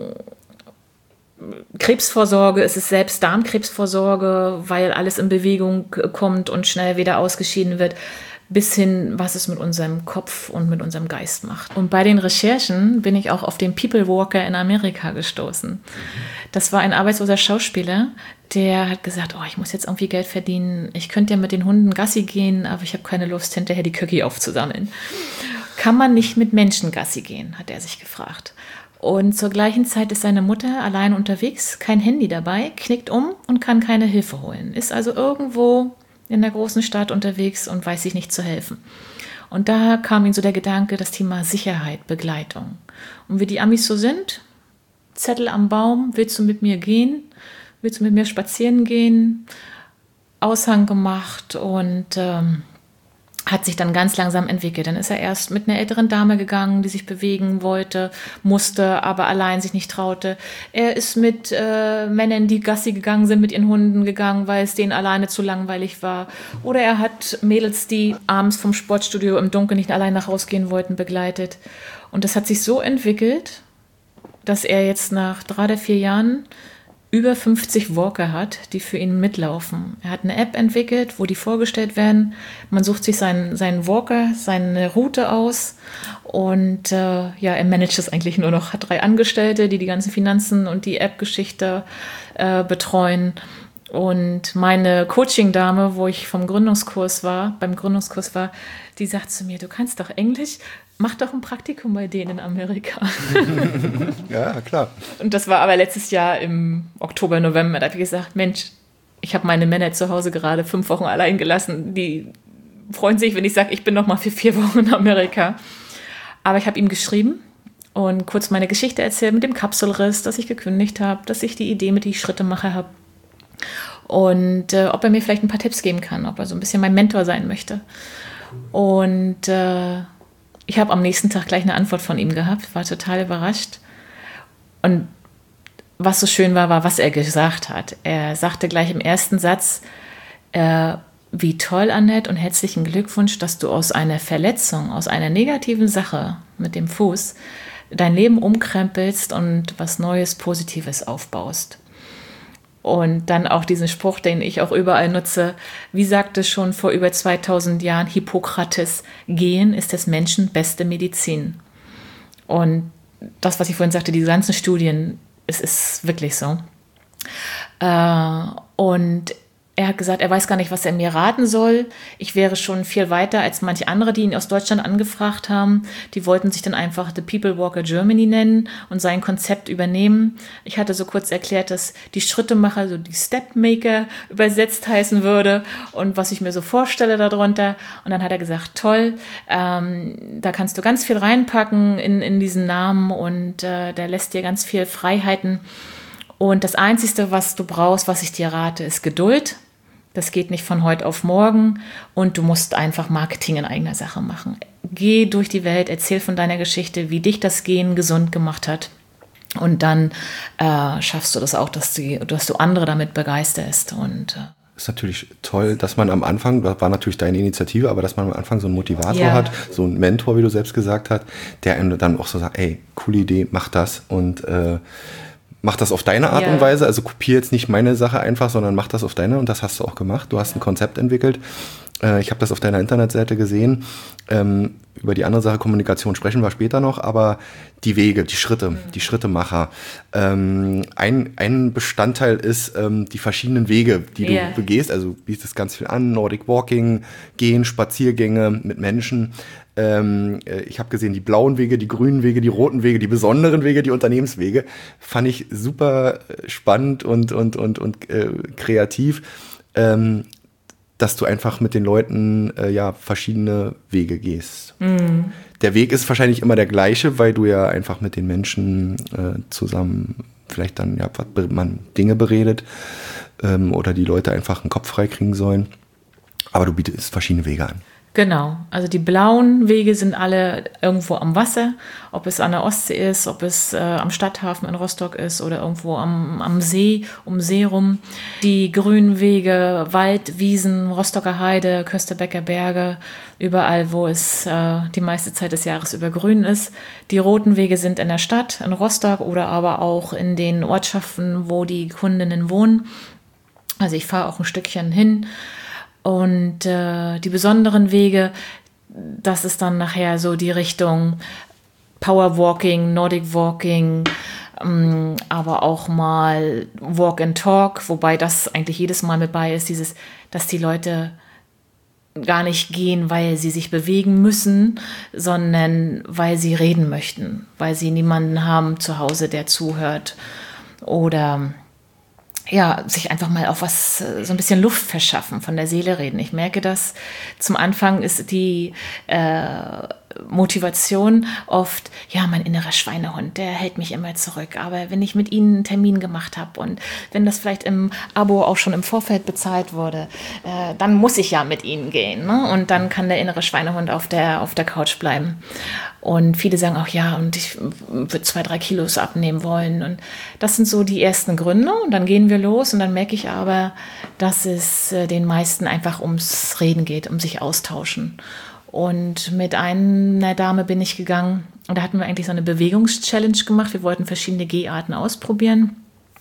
Krebsvorsorge, es ist selbst Darmkrebsvorsorge, weil alles in Bewegung kommt und schnell wieder ausgeschieden wird, bis hin, was es mit unserem Kopf und mit unserem Geist macht. Und bei den Recherchen bin ich auch auf den People Walker in Amerika gestoßen. Das war ein arbeitsloser Schauspieler, der hat gesagt, oh, ich muss jetzt irgendwie Geld verdienen, ich könnte ja mit den Hunden Gassi gehen, aber ich habe keine Lust, hinterher die Köcki aufzusammeln. Kann man nicht mit Menschen Gassi gehen, hat er sich gefragt. Und zur gleichen Zeit ist seine Mutter allein unterwegs, kein Handy dabei, knickt um und kann keine Hilfe holen. Ist also irgendwo in der großen Stadt unterwegs und weiß sich nicht zu helfen. Und da kam ihm so der Gedanke, das Thema Sicherheit, Begleitung. Und wie die Amis so sind, Zettel am Baum, willst du mit mir gehen? Willst du mit mir spazieren gehen? Aushang gemacht und ähm, hat sich dann ganz langsam entwickelt. Dann ist er erst mit einer älteren Dame gegangen, die sich bewegen wollte, musste, aber allein sich nicht traute. Er ist mit äh, Männern, die Gassi gegangen sind, mit ihren Hunden gegangen, weil es denen alleine zu langweilig war. Oder er hat Mädels, die abends vom Sportstudio im Dunkeln nicht allein nach Hause gehen wollten, begleitet. Und das hat sich so entwickelt, dass er jetzt nach drei oder vier Jahren über fünfzig Walker hat, die für ihn mitlaufen. Er hat eine App entwickelt, wo die vorgestellt werden. Man sucht sich seinen, seinen Walker, seine Route aus und äh, ja, er managt das eigentlich nur noch. Hat drei Angestellte, die die ganzen Finanzen und die App-Geschichte äh, betreuen. Und meine Coaching-Dame, wo ich vom Gründungskurs war, beim Gründungskurs war, die sagt zu mir, du kannst doch Englisch, mach doch ein Praktikum bei denen in Amerika. Ja, klar. Und das war aber letztes Jahr im Oktober, November. Da habe ich gesagt, Mensch, ich habe meine Männer zu Hause gerade fünf Wochen allein gelassen. Die freuen sich, wenn ich sage, ich bin noch mal für vier Wochen in Amerika. Aber ich habe ihm geschrieben und kurz meine Geschichte erzählt mit dem Kapselriss, dass ich gekündigt habe, dass ich die Idee mit die Schrittemacher habe und äh, ob er mir vielleicht ein paar Tipps geben kann, ob er so ein bisschen mein Mentor sein möchte. Und äh, ich habe am nächsten Tag gleich eine Antwort von ihm gehabt, war total überrascht. Und was so schön war, war, was er gesagt hat. Er sagte gleich im ersten Satz, äh, wie toll, Annette, und herzlichen Glückwunsch, dass du aus einer Verletzung, aus einer negativen Sache mit dem Fuß dein Leben umkrempelst und was Neues, Positives aufbaust. Und dann auch diesen Spruch, den ich auch überall nutze, wie sagte schon vor über zweitausend Jahren Hippokrates, Gehen ist des Menschen beste Medizin. Und das, was ich vorhin sagte, diese ganzen Studien, es ist wirklich so. Äh, und er hat gesagt, er weiß gar nicht, was er mir raten soll. Ich wäre schon viel weiter als manche andere, die ihn aus Deutschland angefragt haben. Die wollten sich dann einfach The People Walker Germany nennen und sein Konzept übernehmen. Ich hatte so kurz erklärt, dass die Schrittemacher, so die Stepmaker übersetzt heißen würde und was ich mir so vorstelle darunter. Und dann hat er gesagt, toll, ähm, da kannst du ganz viel reinpacken in, in diesen Namen und äh, der lässt dir ganz viel Freiheiten. Und das Einzige, was du brauchst, was ich dir rate, ist Geduld. Das geht nicht von heute auf morgen und du musst einfach Marketing in eigener Sache machen. Geh durch die Welt, erzähl von deiner Geschichte, wie dich das Gehen gesund gemacht hat und dann äh, schaffst du das auch, dass, die, dass du andere damit begeisterst. Und, äh, ist natürlich toll, dass man am Anfang, das war natürlich deine Initiative, aber dass man am Anfang so einen Motivator ja. hat, so einen Mentor, wie du selbst gesagt hast, der einem dann auch so sagt, ey, coole Idee, mach das und äh, mach das auf deine Art ja. und Weise, also kopier jetzt nicht meine Sache einfach, sondern mach das auf deine und das hast du auch gemacht. Du hast ein Konzept entwickelt. Äh, ich habe das auf deiner Internetseite gesehen. Ähm, über die andere Sache Kommunikation sprechen wir später noch, aber die Wege, die Schritte, mhm. die Schrittemacher. Ähm, ein, ein Bestandteil ist ähm, die verschiedenen Wege, die du yeah. begehst. Also du bietest ganz viel an, Nordic Walking, Gehen, Spaziergänge mit Menschen. Ähm, ich habe gesehen, die blauen Wege, die grünen Wege, die roten Wege, die besonderen Wege, die Unternehmenswege. Fand ich super spannend und, und, und, und äh, kreativ, ähm, dass du einfach mit den Leuten äh, ja, verschiedene Wege gehst. Mhm. Der Weg ist wahrscheinlich immer der gleiche, weil du ja einfach mit den Menschen äh, zusammen vielleicht dann, ja, man Dinge beredet ähm, oder die Leute einfach einen Kopf frei kriegen sollen. Aber du bietest verschiedene Wege an. Genau, also die blauen Wege sind alle irgendwo am Wasser, ob es an der Ostsee ist, ob es äh, am Stadthafen in Rostock ist oder irgendwo am, am See, um See rum. Die grünen Wege, Wald, Wiesen, Rostocker Heide, Kösterbecker Berge, überall, wo es äh, die meiste Zeit des Jahres über grün ist. Die roten Wege sind in der Stadt, in Rostock oder aber auch in den Ortschaften, wo die Kundinnen wohnen. Also ich fahre auch ein Stückchen hin. Und äh, die besonderen Wege, das ist dann nachher so die Richtung Powerwalking, Nordic Walking, ähm, aber auch mal Walk and Talk, wobei das eigentlich jedes Mal mit bei ist, dieses, dass die Leute gar nicht gehen, weil sie sich bewegen müssen, sondern weil sie reden möchten, weil sie niemanden haben zu Hause, der zuhört oder ja, sich einfach mal auf was, so ein bisschen Luft verschaffen, von der Seele reden. Ich merke das, zum Anfang ist die äh, Motivation oft, ja, mein innerer Schweinehund, der hält mich immer zurück. Aber wenn ich mit Ihnen einen Termin gemacht habe und wenn das vielleicht im Abo auch schon im Vorfeld bezahlt wurde, äh, dann muss ich ja mit Ihnen gehen, ne? Und dann kann der innere Schweinehund auf der, auf der Couch bleiben. Und viele sagen auch, ja, und ich würde zwei, drei Kilos abnehmen wollen. Und das sind so die ersten Gründe. Und dann gehen wir los und dann merke ich aber, dass es äh, den meisten einfach ums Reden geht, um sich austauschen. Und mit einer Dame bin ich gegangen und da hatten wir eigentlich so eine Bewegungschallenge gemacht. Wir wollten verschiedene Geharten ausprobieren.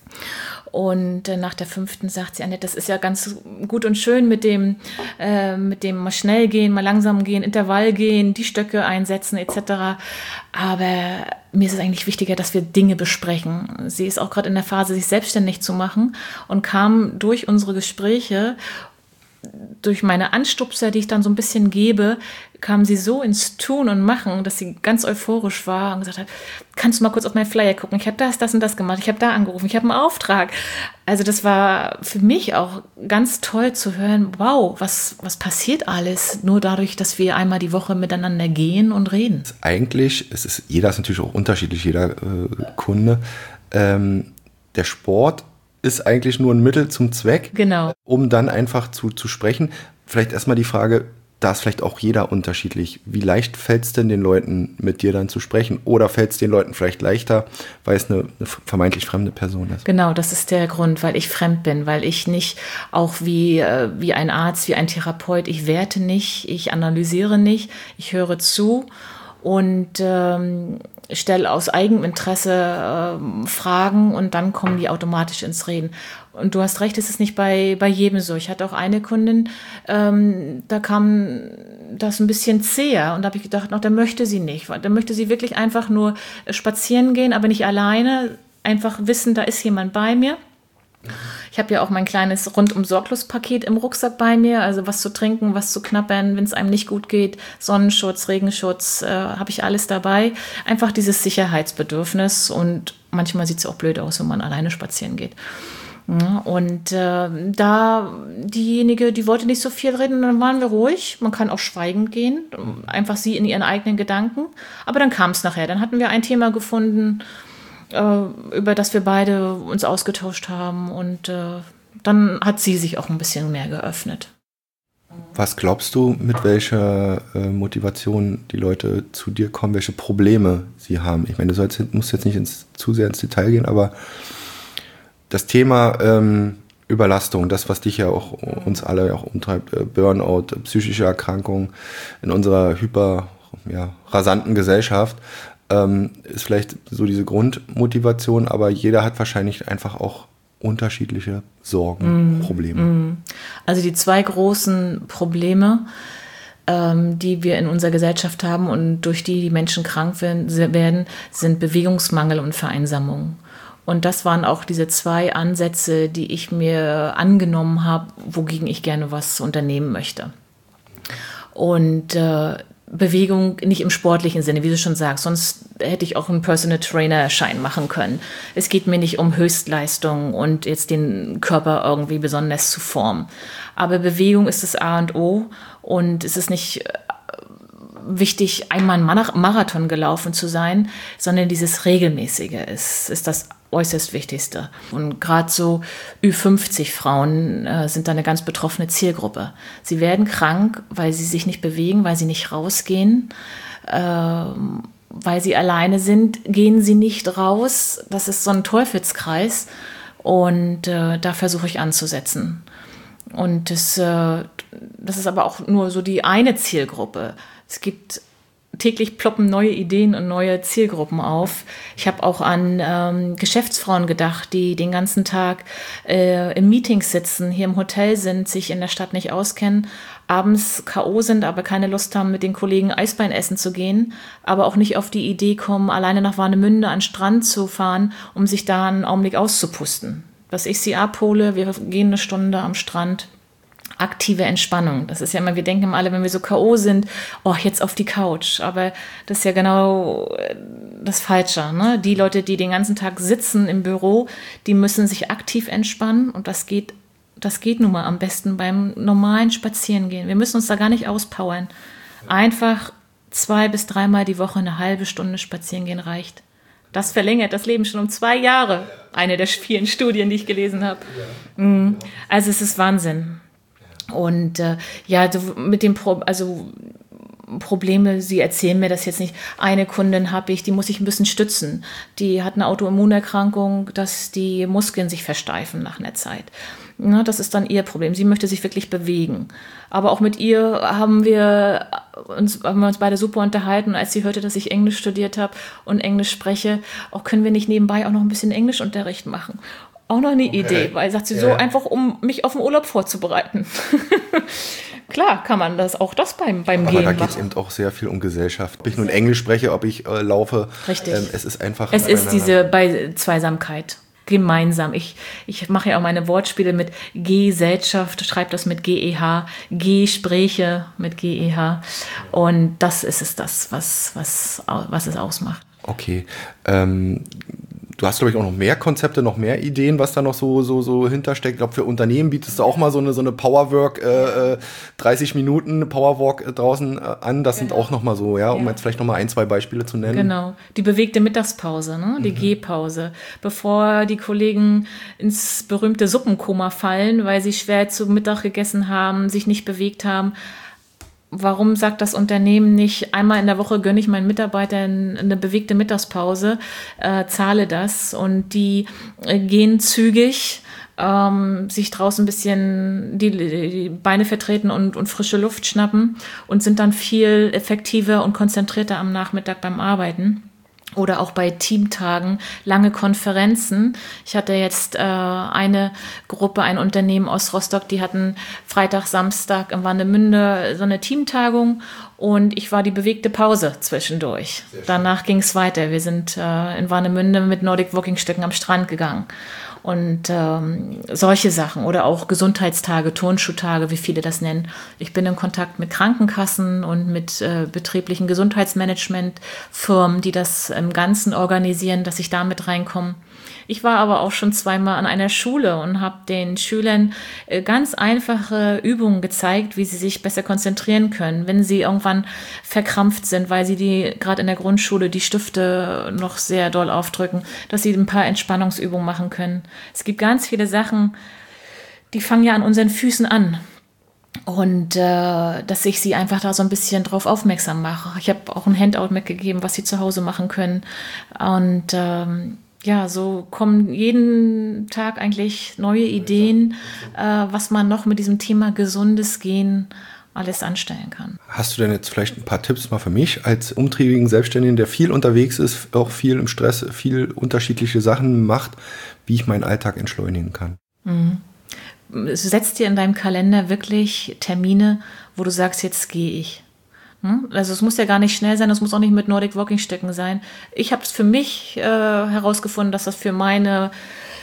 Und nach der fünften sagt sie, Annette, das ist ja ganz gut und schön mit dem, äh, mit dem mal schnell gehen, mal langsam gehen, Intervall gehen, die Stöcke einsetzen et cetera. Aber mir ist es eigentlich wichtiger, dass wir Dinge besprechen. Sie ist auch gerade in der Phase, sich selbstständig zu machen und kam durch unsere Gespräche durch meine Anstupser, die ich dann so ein bisschen gebe, kam sie so ins Tun und Machen, dass sie ganz euphorisch war und gesagt hat, kannst du mal kurz auf meinen Flyer gucken? Ich habe das, das und das gemacht, ich habe da angerufen, ich habe einen Auftrag. Also das war für mich auch ganz toll zu hören, wow, was, was passiert alles, nur dadurch, dass wir einmal die Woche miteinander gehen und reden. Eigentlich, es ist, jeder ist natürlich auch unterschiedlich, jeder äh, Kunde. Ähm, der Sport ist eigentlich nur ein Mittel zum Zweck, genau, um dann einfach zu, zu sprechen. Vielleicht erstmal die Frage, da ist vielleicht auch jeder unterschiedlich. Wie leicht fällt es denn den Leuten, mit dir dann zu sprechen? Oder fällt es den Leuten vielleicht leichter, weil es eine, eine vermeintlich fremde Person ist? Genau, das ist der Grund, weil ich fremd bin, weil ich nicht auch wie, äh, wie ein Arzt, wie ein Therapeut, ich werte nicht, ich analysiere nicht, ich höre zu und ähm, stelle aus eigenem Interesse äh, Fragen und dann kommen die automatisch ins Reden. Und du hast recht, es ist nicht bei, bei jedem so. Ich hatte auch eine Kundin, ähm, da kam das ein bisschen zäher und da habe ich gedacht, noch, da möchte sie nicht. Da möchte sie wirklich einfach nur spazieren gehen, aber nicht alleine, einfach wissen, da ist jemand bei mir. Ich habe ja auch mein kleines Rundum-Sorglos-Paket im Rucksack bei mir, also was zu trinken, was zu knabbern, wenn es einem nicht gut geht, Sonnenschutz, Regenschutz, äh, habe ich alles dabei. Einfach dieses Sicherheitsbedürfnis und manchmal sieht es auch blöd aus, wenn man alleine spazieren geht. Ja, und äh, da diejenige, die wollte nicht so viel reden, dann waren wir ruhig. Man kann auch schweigend gehen, einfach sie in ihren eigenen Gedanken. Aber dann kam es nachher, dann hatten wir ein Thema gefunden, über das wir beide uns ausgetauscht haben und äh, dann hat sie sich auch ein bisschen mehr geöffnet. Was glaubst du, mit welcher äh, Motivation die Leute zu dir kommen, welche Probleme sie haben? Ich meine, du sollst, musst jetzt nicht ins, zu sehr ins Detail gehen, aber das Thema ähm, Überlastung, das, was dich ja auch, uns alle auch umtreibt, äh, Burnout, psychische Erkrankungen in unserer hyper, ja, rasanten Gesellschaft, ist vielleicht so diese Grundmotivation, aber jeder hat wahrscheinlich einfach auch unterschiedliche Sorgen, mm, Probleme. Mm. Also die zwei großen Probleme, ähm, die wir in unserer Gesellschaft haben und durch die die Menschen krank werden, sind Bewegungsmangel und Vereinsamung. Und das waren auch diese zwei Ansätze, die ich mir angenommen habe, wogegen ich gerne was unternehmen möchte. Und äh, Bewegung nicht im sportlichen Sinne, wie du schon sagst, sonst hätte ich auch einen Personal Trainer Schein machen können. Es geht mir nicht um Höchstleistung und jetzt den Körper irgendwie besonders zu formen. Aber Bewegung ist das A und O und es ist nicht wichtig, einmal einen Marathon gelaufen zu sein, sondern dieses Regelmäßige ist, ist das äußerst Wichtigste. Und gerade so Ü fünfzig Frauen äh, sind da eine ganz betroffene Zielgruppe. Sie werden krank, weil sie sich nicht bewegen, weil sie nicht rausgehen, äh, weil sie alleine sind, gehen sie nicht raus. Das ist so ein Teufelskreis und äh, da versuche ich anzusetzen. Und das, äh, das ist aber auch nur so die eine Zielgruppe. Es gibt täglich ploppen neue Ideen und neue Zielgruppen auf. Ich habe auch an ähm, Geschäftsfrauen gedacht, die den ganzen Tag äh, im Meetings sitzen, hier im Hotel sind, sich in der Stadt nicht auskennen, abends K O sind, aber keine Lust haben, mit den Kollegen Eisbein essen zu gehen, aber auch nicht auf die Idee kommen, alleine nach Warnemünde an den Strand zu fahren, um sich da einen Augenblick auszupusten. Was ich sie abhole, wir gehen eine Stunde am Strand. Aktive Entspannung. Das ist ja immer, wir denken immer alle, wenn wir so K O sind, oh, jetzt auf die Couch. Aber das ist ja genau das Falsche. Ne? Die Leute, die den ganzen Tag sitzen im Büro, die müssen sich aktiv entspannen und das geht, das geht nun mal am besten beim normalen Spazierengehen. Wir müssen uns da gar nicht auspowern. Einfach zwei bis dreimal die Woche eine halbe Stunde spazieren gehen reicht. Das verlängert das Leben schon um zwei Jahre. Eine der vielen Studien, die ich gelesen habe. Also es ist Wahnsinn. Und äh, ja, mit dem Pro- also Probleme, sie erzählen mir das jetzt nicht. Eine Kundin habe ich, die muss ich ein bisschen stützen. Die hat eine Autoimmunerkrankung, dass die Muskeln sich versteifen nach einer Zeit. Na, das ist dann ihr Problem. Sie möchte sich wirklich bewegen. Aber auch mit ihr haben wir uns, haben wir uns beide super unterhalten. Und als sie hörte, dass ich Englisch studiert habe und Englisch spreche, auch können wir nicht nebenbei auch noch ein bisschen Englischunterricht machen. Auch noch eine okay. Idee, weil sagt sie ja. so einfach, um mich auf den Urlaub vorzubereiten. Klar kann man das auch das beim, beim Aber Gehen da geht es machen. eben auch sehr viel um Gesellschaft. Ob ich nun Englisch spreche, ob ich äh, laufe. Richtig. Ähm, es ist einfach... Es ist diese bei Zweisamkeit. gemeinsam. Ich, ich mache ja auch meine Wortspiele mit Gesellschaft, schreibe das mit G E H, Gespräche mit G E H. Und das ist es das, was, was, was es ausmacht. Okay. Ähm, du hast, glaube ich, auch noch mehr Konzepte, noch mehr Ideen, was da noch so, so, so hintersteckt. Ich glaube, für Unternehmen bietest du auch mal so eine, so eine Powerwork, äh, dreißig Minuten Powerwalk äh, draußen äh, an. Das genau. sind auch noch mal so, ja, um ja. jetzt vielleicht noch mal ein, zwei Beispiele zu nennen. Genau. Die bewegte Mittagspause, ne? Die mhm. Gehpause. Bevor die Kollegen ins berühmte Suppenkoma fallen, weil sie schwer zu Mittag gegessen haben, sich nicht bewegt haben. Warum sagt das Unternehmen nicht, einmal in der Woche gönne ich meinen Mitarbeitern eine bewegte Mittagspause, äh, zahle das und die äh, gehen zügig, ähm, sich draußen ein bisschen die, die Beine vertreten und, und frische Luft schnappen und sind dann viel effektiver und konzentrierter am Nachmittag beim Arbeiten. Oder auch bei Teamtagen, lange Konferenzen. Ich hatte jetzt äh, eine Gruppe, ein Unternehmen aus Rostock, die hatten Freitag, Samstag in Warnemünde so eine Teamtagung und ich war die bewegte Pause zwischendurch. Danach ging es weiter. Wir sind äh, in Warnemünde mit Nordic Walking Stöcken am Strand gegangen. Und ähm, solche Sachen oder auch Gesundheitstage, Turnschuhtage, wie viele das nennen. Ich bin in Kontakt mit Krankenkassen und mit äh, betrieblichen Gesundheitsmanagementfirmen, die das im Ganzen organisieren, dass ich da mit reinkomme. Ich war aber auch schon zweimal an einer Schule und habe den Schülern äh, ganz einfache Übungen gezeigt, wie sie sich besser konzentrieren können, wenn sie irgendwann verkrampft sind, weil sie die gerade in der Grundschule die Stifte noch sehr doll aufdrücken, dass sie ein paar Entspannungsübungen machen können. Es gibt ganz viele Sachen, die fangen ja an unseren Füßen an. Und äh, dass ich sie einfach da so ein bisschen drauf aufmerksam mache. Ich habe auch ein Handout mitgegeben, was sie zu Hause machen können. Und ähm, ja, so kommen jeden Tag eigentlich neue Ideen, äh, was man noch mit diesem Thema gesundes Gehen alles anstellen kann. Hast du denn jetzt vielleicht ein paar Tipps mal für mich als umtriebigen Selbstständigen, der viel unterwegs ist, auch viel im Stress, viel unterschiedliche Sachen macht, wie ich meinen Alltag entschleunigen kann? Mhm. Setz dir in deinem Kalender wirklich Termine, wo du sagst, jetzt gehe ich. Also es muss ja gar nicht schnell sein, es muss auch nicht mit Nordic Walking Stöcken sein. Ich habe es für mich äh, herausgefunden, dass das für meine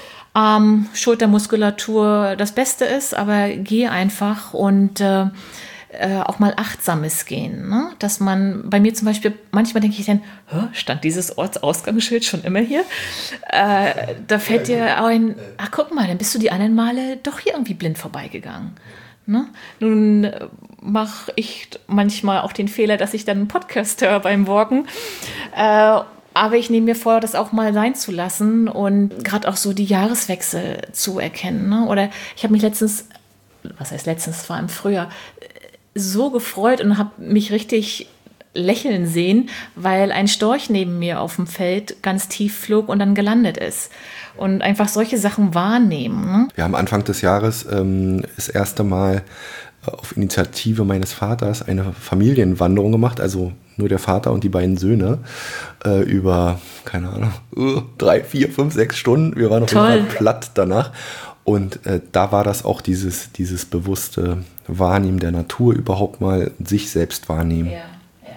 Arm-Schultermuskulatur das Beste ist, aber geh einfach und äh, äh, auch mal achtsames Gehen. Ne? Dass man, bei mir zum Beispiel, manchmal denke ich dann, stand dieses Ortsausgangsschild schon immer hier? Äh, da fällt dir ein, ach guck mal, dann bist du die anderen Male doch hier irgendwie blind vorbeigegangen. Ne? Nun mache ich manchmal auch den Fehler, dass ich dann einen Podcast höre beim Walken. Äh, aber ich nehme mir vor, das auch mal sein zu lassen und gerade auch so die Jahreswechsel zu erkennen. Ne? Oder ich habe mich letztens, was heißt letztens, es war im Frühjahr, so gefreut und habe mich richtig lächeln sehen, weil ein Storch neben mir auf dem Feld ganz tief flog und dann gelandet ist. Und einfach solche Sachen wahrnehmen. Ne? Wir haben Anfang des Jahres ähm, das erste Mal auf Initiative meines Vaters eine Familienwanderung gemacht, also nur der Vater und die beiden Söhne, äh, über, keine Ahnung, uh, drei, vier, fünf, sechs Stunden. Wir waren auf jeden Fall platt danach. Und äh, da war das auch dieses, dieses bewusste Wahrnehmen der Natur, überhaupt mal sich selbst wahrnehmen. Ja.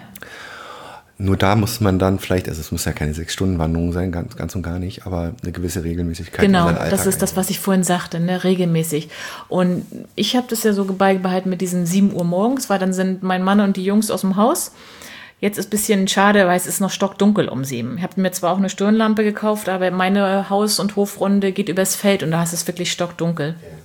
Nur da muss man dann vielleicht, also es muss ja keine Sechs-Stunden-Wanderung sein, ganz, ganz und gar nicht, aber eine gewisse Regelmäßigkeit. Genau, in seinen Alltag das ist das, was ich vorhin sagte, ne? Regelmäßig. Und ich habe das ja so beibehalten mit diesen sieben Uhr morgens, weil dann sind mein Mann und die Jungs aus dem Haus. Jetzt ist ein bisschen schade, weil es ist noch stockdunkel um sieben. Ich habe mir zwar auch eine Stirnlampe gekauft, aber meine Haus- und Hofrunde geht übers Feld und da ist es wirklich stockdunkel. Ja.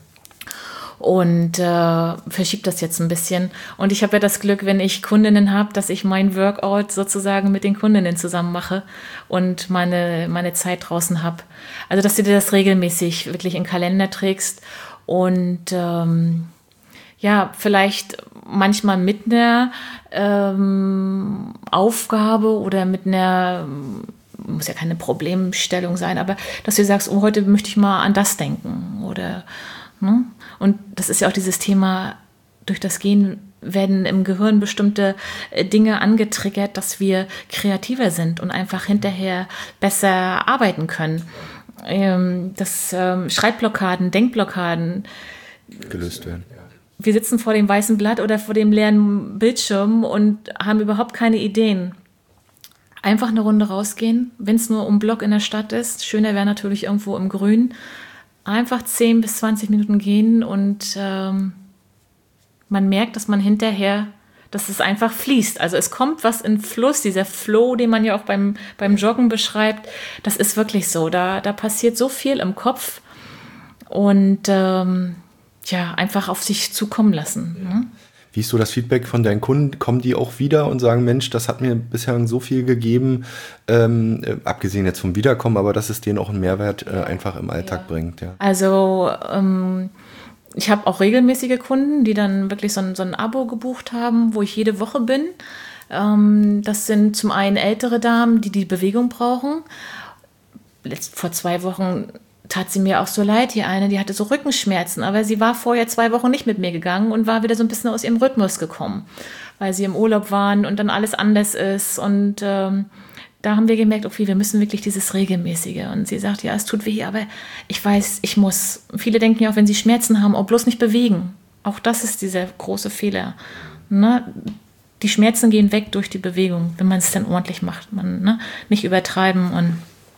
Und äh, verschiebt das jetzt ein bisschen. Und ich habe ja das Glück, wenn ich Kundinnen habe, dass ich mein Workout sozusagen mit den Kundinnen zusammen mache und meine, meine Zeit draußen habe. Also, dass du dir das regelmäßig wirklich in den Kalender trägst und ähm, ja, vielleicht manchmal mit einer ähm, Aufgabe oder mit einer, muss ja keine Problemstellung sein, aber dass du sagst, oh, heute möchte ich mal an das denken oder ne? Und das ist ja auch dieses Thema, durch das Gehen werden im Gehirn bestimmte Dinge angetriggert, dass wir kreativer sind und einfach hinterher besser arbeiten können. Dass Schreibblockaden, Denkblockaden gelöst werden. Wir sitzen vor dem weißen Blatt oder vor dem leeren Bildschirm und haben überhaupt keine Ideen. Einfach eine Runde rausgehen, wenn es nur um einen Block in der Stadt ist. Schöner wäre natürlich irgendwo im Grün. Einfach zehn bis zwanzig Minuten gehen und ähm, man merkt, dass man hinterher, dass es einfach fließt. Also es kommt was in Fluss, dieser Flow, den man ja auch beim, beim Joggen beschreibt. Das ist wirklich so. Da, da passiert so viel im Kopf und ähm, ja, einfach auf sich zukommen lassen. Ne? Wie ist so das Feedback von deinen Kunden? Kommen die auch wieder und sagen, Mensch, das hat mir bisher so viel gegeben, ähm, äh, abgesehen jetzt vom Wiederkommen, aber dass es denen auch einen Mehrwert äh, einfach im Alltag ja. bringt? Ja. Also ähm, ich habe auch regelmäßige Kunden, die dann wirklich so ein, so ein Abo gebucht haben, wo ich jede Woche bin. Ähm, das sind zum einen ältere Damen, die die Bewegung brauchen. Letzt, vor zwei Wochen tat sie mir auch so leid, die eine, die hatte so Rückenschmerzen, aber sie war vorher zwei Wochen nicht mit mir gegangen und war wieder so ein bisschen aus ihrem Rhythmus gekommen, weil sie im Urlaub waren und dann alles anders ist und ähm, da haben wir gemerkt, okay, wir müssen wirklich dieses Regelmäßige und sie sagt, ja, es tut weh, aber ich weiß, ich muss. Viele denken ja auch, wenn sie Schmerzen haben, auch bloß nicht bewegen. Auch das ist dieser große Fehler. Ne? Die Schmerzen gehen weg durch die Bewegung, wenn man es dann ordentlich macht. Man, ne? Nicht übertreiben und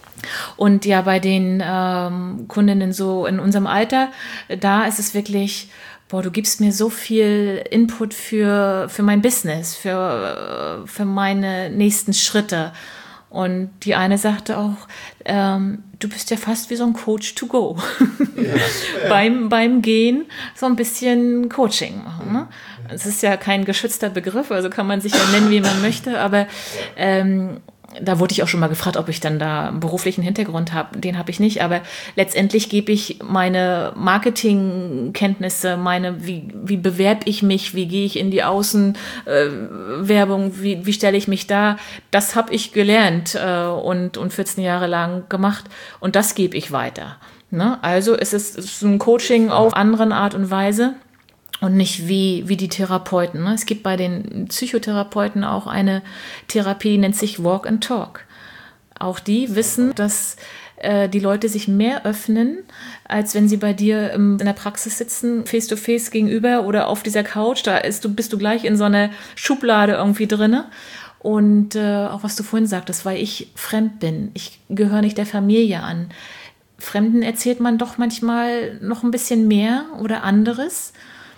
Und ja, bei den ähm, Kundinnen so in unserem Alter, da ist es wirklich, boah, du gibst mir so viel Input für, für mein Business, für, für meine nächsten Schritte. Und die eine sagte auch, ähm, du bist ja fast wie so ein Coach to go. Ja, ja. beim, beim Gehen so ein bisschen Coaching machen. Ne? Es ist ja kein geschützter Begriff, also kann man sich ja nennen, wie man möchte, aber ähm, da wurde ich auch schon mal gefragt, ob ich dann da einen beruflichen Hintergrund habe. Den habe ich nicht, aber letztendlich gebe ich meine Marketingkenntnisse, meine, wie, wie bewerbe ich mich, wie gehe ich in die Außenwerbung, äh, wie, wie stelle ich mich da, das habe ich gelernt äh, und, und vierzehn Jahre lang gemacht und das gebe ich weiter. Ne? Also es ist, es ist ein Coaching auf andere Art und Weise. Und nicht wie, wie die Therapeuten. Es gibt bei den Psychotherapeuten auch eine Therapie, die nennt sich Walk and Talk. Auch die wissen, dass äh, die Leute sich mehr öffnen, als wenn sie bei dir im, in der Praxis sitzen, face to face gegenüber oder auf dieser Couch. Da ist, du, bist du gleich in so einer Schublade irgendwie drinne. Und äh, auch was du vorhin sagtest, weil ich fremd bin. Ich gehöre nicht der Familie an. Fremden erzählt man doch manchmal noch ein bisschen mehr oder anderes.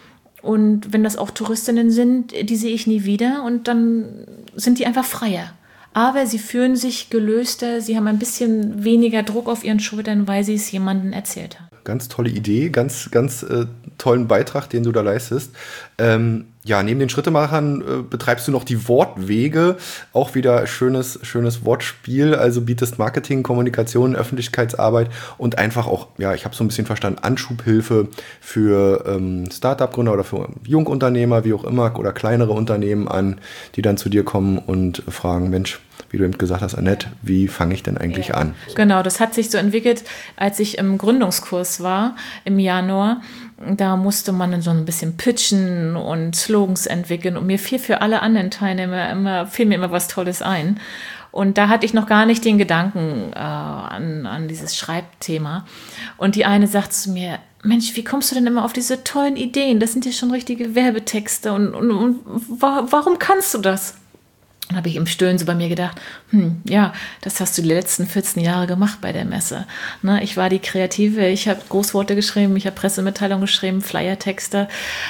Und wenn das auch Touristinnen sind, die sehe ich nie wieder und dann sind die einfach freier. Aber sie fühlen sich gelöster, sie haben ein bisschen weniger Druck auf ihren Schultern, weil sie es jemandem erzählt haben. Ganz tolle Idee, ganz, ganz äh, tollen Beitrag, den du da leistest. Ähm, ja, neben den Schrittemachern äh, betreibst du noch die Wortwege, auch wieder schönes, schönes Wortspiel, also bietest Marketing, Kommunikation, Öffentlichkeitsarbeit und einfach auch, ja, ich habe so ein bisschen verstanden, Anschubhilfe für ähm, Start-up-Gründer oder für Jungunternehmer, wie auch immer, oder kleinere Unternehmen an, die dann zu dir kommen und fragen, Mensch, wie du eben gesagt hast, Annette, wie fange ich denn eigentlich ja. an? Genau, das hat sich so entwickelt, als ich im Gründungskurs war im Januar. Da musste man dann so ein bisschen pitchen und Slogans entwickeln und mir fiel für alle anderen Teilnehmer immer, fiel mir immer was Tolles ein. Und da hatte ich noch gar nicht den Gedanken äh, an, an dieses Schreibthema. Und die eine sagt zu mir, Mensch, wie kommst du denn immer auf diese tollen Ideen? Das sind ja schon richtige Werbetexte und, und, und warum kannst du das? Dann habe ich im Stillen so bei mir gedacht, hm, ja, das hast du die letzten vierzehn Jahre gemacht bei der Messe. Ne, ich war die Kreative, ich habe Großworte geschrieben, ich habe Pressemitteilungen geschrieben, Flyertexte.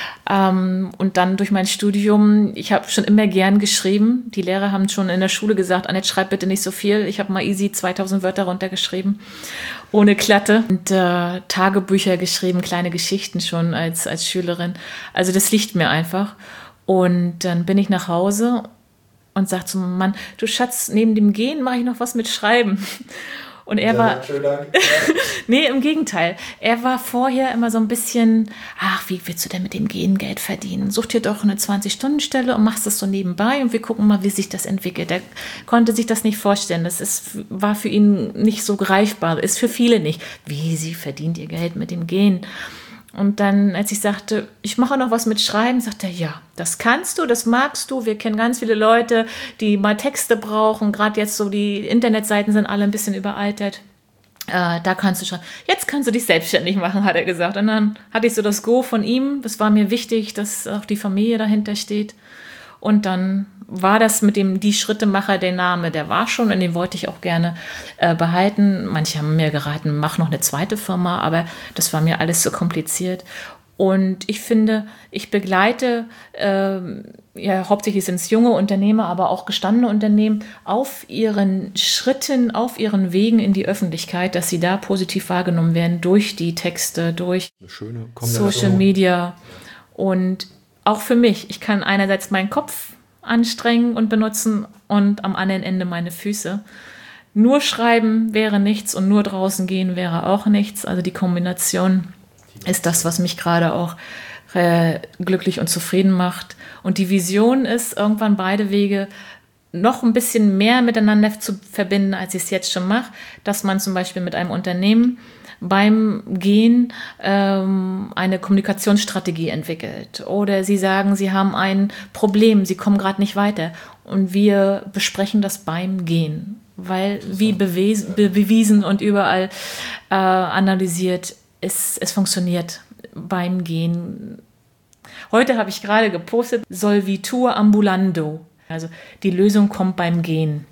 Ähm, und dann durch mein Studium, ich habe schon immer gern geschrieben. Die Lehrer haben schon in der Schule gesagt, Annette, schreib bitte nicht so viel. Ich habe mal easy zweitausend Wörter runtergeschrieben, ohne Klatte. Und äh, Tagebücher geschrieben, kleine Geschichten schon als, als Schülerin. Also das liegt mir einfach. Und dann bin ich nach Hause und sagt zum Mann, du Schatz, neben dem Gehen mache ich noch was mit Schreiben. Und er ja, war, schön, danke. Nee, im Gegenteil. Er war vorher immer so ein bisschen, ach, wie willst du denn mit dem Gehen Geld verdienen? Such dir doch eine zwanzig-Stunden-Stelle und machst das so nebenbei und wir gucken mal, wie sich das entwickelt. Er konnte sich das nicht vorstellen. Das ist, war für ihn nicht so greifbar, ist für viele nicht. Wie, sie verdient ihr Geld mit dem Gehen? Und dann, als ich sagte, ich mache noch was mit Schreiben, sagte er, ja, das kannst du, das magst du. Wir kennen ganz viele Leute, die mal Texte brauchen. Gerade jetzt so, die Internetseiten sind alle ein bisschen überaltert. Äh, da kannst du schreiben. Jetzt kannst du dich selbstständig machen, hat er gesagt. Und dann hatte ich so das Go von ihm. Das war mir wichtig, dass auch die Familie dahinter steht. Und dann war das mit dem Die Schrittemacher der Name, der war schon und den wollte ich auch gerne äh, behalten. Manche haben mir geraten, mach noch eine zweite Firma, aber das war mir alles zu kompliziert. Und ich finde, ich begleite, äh, ja, hauptsächlich sind es junge Unternehmer, aber auch gestandene Unternehmen auf ihren Schritten, auf ihren Wegen in die Öffentlichkeit, dass sie da positiv wahrgenommen werden durch die Texte, durch Social Media. Und auch für mich, ich kann einerseits meinen Kopf anstrengen und benutzen und am anderen Ende meine Füße. Nur schreiben wäre nichts und nur draußen gehen wäre auch nichts. Also die Kombination ist das, was mich gerade auch äh, glücklich und zufrieden macht. Und die Vision ist, irgendwann beide Wege noch ein bisschen mehr miteinander zu verbinden, als ich es jetzt schon mache, dass man zum Beispiel mit einem Unternehmen beim Gehen ähm, eine Kommunikationsstrategie entwickelt. Oder sie sagen, sie haben ein Problem, sie kommen gerade nicht weiter. Und wir besprechen das beim Gehen. Weil, wie bewiesen, be- bewiesen und überall äh, analysiert, es, es funktioniert beim Gehen. Heute habe ich gerade gepostet, Solvitur ambulando. Also die Lösung kommt beim Gehen.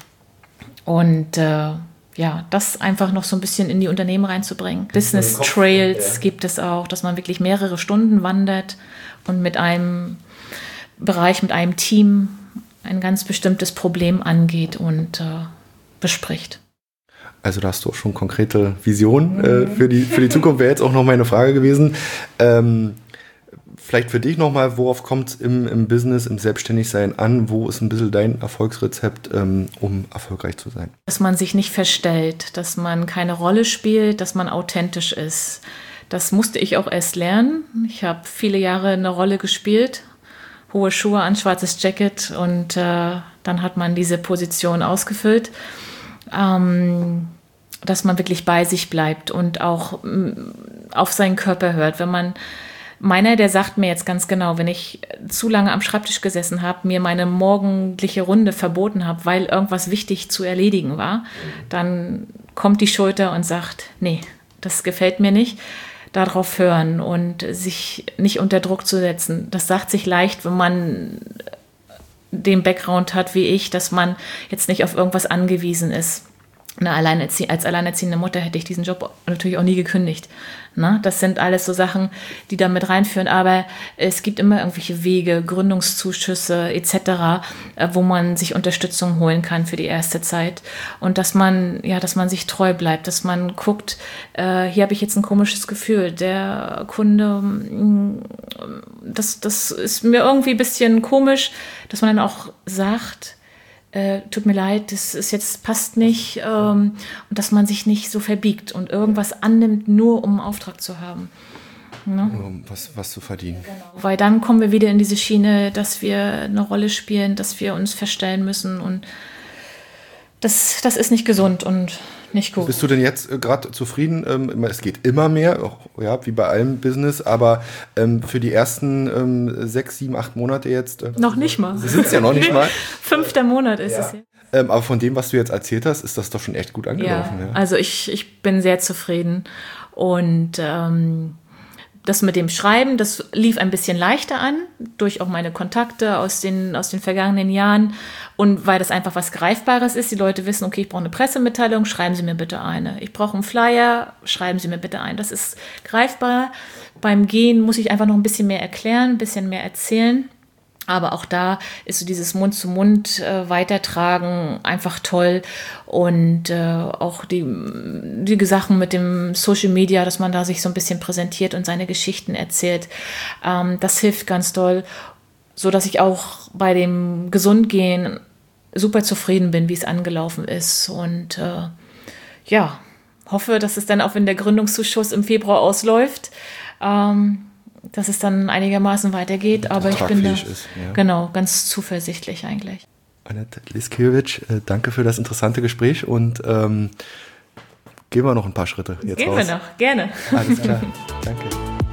Und äh, ja, das einfach noch so ein bisschen in die Unternehmen reinzubringen. Business Trails ja. gibt es auch, dass man wirklich mehrere Stunden wandert und mit einem Bereich, mit einem Team ein ganz bestimmtes Problem angeht und äh, bespricht. Also da hast du auch schon konkrete Visionen mhm. äh, für die, für die Zukunft, wäre jetzt auch noch meine Frage gewesen. Ähm, Vielleicht für dich nochmal, worauf kommt es im, im Business, im Selbstständigsein an? Wo ist ein bisschen dein Erfolgsrezept, ähm, um erfolgreich zu sein? Dass man sich nicht verstellt, dass man keine Rolle spielt, dass man authentisch ist. Das musste ich auch erst lernen. Ich habe viele Jahre eine Rolle gespielt, hohe Schuhe an, schwarzes Jacket und äh, dann hat man diese Position ausgefüllt. Ähm, dass man wirklich bei sich bleibt und auch m, auf seinen Körper hört. Wenn man Meiner, der sagt mir jetzt ganz genau, wenn ich zu lange am Schreibtisch gesessen habe, mir meine morgendliche Runde verboten habe, weil irgendwas wichtig zu erledigen war, dann kommt die Schulter und sagt, nee, das gefällt mir nicht. Darauf hören und sich nicht unter Druck zu setzen. Das sagt sich leicht, wenn man den Background hat wie ich, dass man jetzt nicht auf irgendwas angewiesen ist. Eine Alleinerzie- als alleinerziehende Mutter hätte ich diesen Job natürlich auch nie gekündigt. Na, das sind alles so Sachen, die da mit reinführen. Aber es gibt immer irgendwelche Wege, Gründungszuschüsse et cetera, wo man sich Unterstützung holen kann für die erste Zeit. Und dass man, ja, dass man sich treu bleibt, dass man guckt, äh, hier habe ich jetzt ein komisches Gefühl. Der Kunde, mh, das, das ist mir irgendwie ein bisschen komisch, dass man dann auch sagt, Äh, tut mir leid, das ist jetzt passt nicht ähm, und dass man sich nicht so verbiegt und irgendwas annimmt, nur um einen Auftrag zu haben. Ne? Um was, was zu verdienen. Genau. Weil dann kommen wir wieder in diese Schiene, dass wir eine Rolle spielen, dass wir uns verstellen müssen und das, das ist nicht gesund und nicht gut. Bist du denn jetzt äh, gerade zufrieden? Ähm, es geht immer mehr, auch, ja, wie bei allem Business, aber ähm, für die ersten ähm, sechs, sieben, acht Monate jetzt? Äh, noch nicht mal. Sind es ja noch nicht mal. Fünfter Monat ist ja. es jetzt. Ähm, aber von dem, was du jetzt erzählt hast, ist das doch schon echt gut angelaufen. Ja, ja. Also ich, ich bin sehr zufrieden und ähm, das mit dem Schreiben, das lief ein bisschen leichter an, durch auch meine Kontakte aus den, aus den vergangenen Jahren und weil das einfach was Greifbares ist. Die Leute wissen, okay, ich brauche eine Pressemitteilung, schreiben Sie mir bitte eine. Ich brauche einen Flyer, schreiben Sie mir bitte ein. Das ist greifbar. Beim Gehen muss ich einfach noch ein bisschen mehr erklären, ein bisschen mehr erzählen. Aber auch da ist so dieses Mund-zu-Mund äh, weitertragen einfach toll und äh, auch die, die Sachen mit dem Social Media, dass man da sich so ein bisschen präsentiert und seine Geschichten erzählt, ähm, das hilft ganz doll, so dass ich auch bei dem Gesundgehen super zufrieden bin, wie es angelaufen ist und äh, ja, hoffe, dass es dann auch, wenn der Gründungszuschuss im Februar ausläuft, ähm, dass es dann einigermaßen weitergeht, aber ich bin da ist, ja. genau ganz zuversichtlich eigentlich. Annette Liskiewicz, äh, danke für das interessante Gespräch und ähm, gehen wir noch ein paar Schritte jetzt gehen raus. Gehen wir noch, gerne. Alles klar, danke.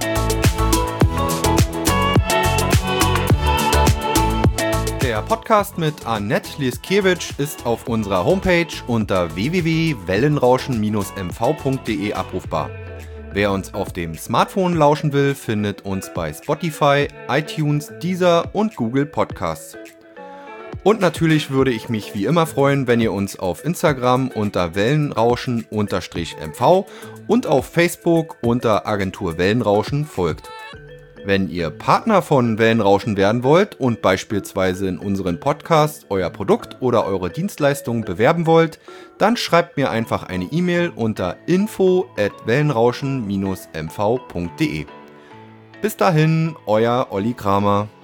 Der Podcast mit Annette Liskiewicz ist auf unserer Homepage unter w w w punkt wellenrauschen Bindestrich m v punkt d e abrufbar. Wer uns auf dem Smartphone lauschen will, findet uns bei Spotify, iTunes, Deezer und Google Podcasts. Und natürlich würde ich mich wie immer freuen, wenn ihr uns auf Instagram unter Wellenrauschen-M V und auf Facebook unter Agentur Wellenrauschen folgt. Wenn ihr Partner von Wellenrauschen werden wollt und beispielsweise in unseren Podcast euer Produkt oder eure Dienstleistung bewerben wollt, dann schreibt mir einfach eine E-Mail unter info at wellenrauschen dash m v punkt de. Bis dahin, euer Olli Kramer.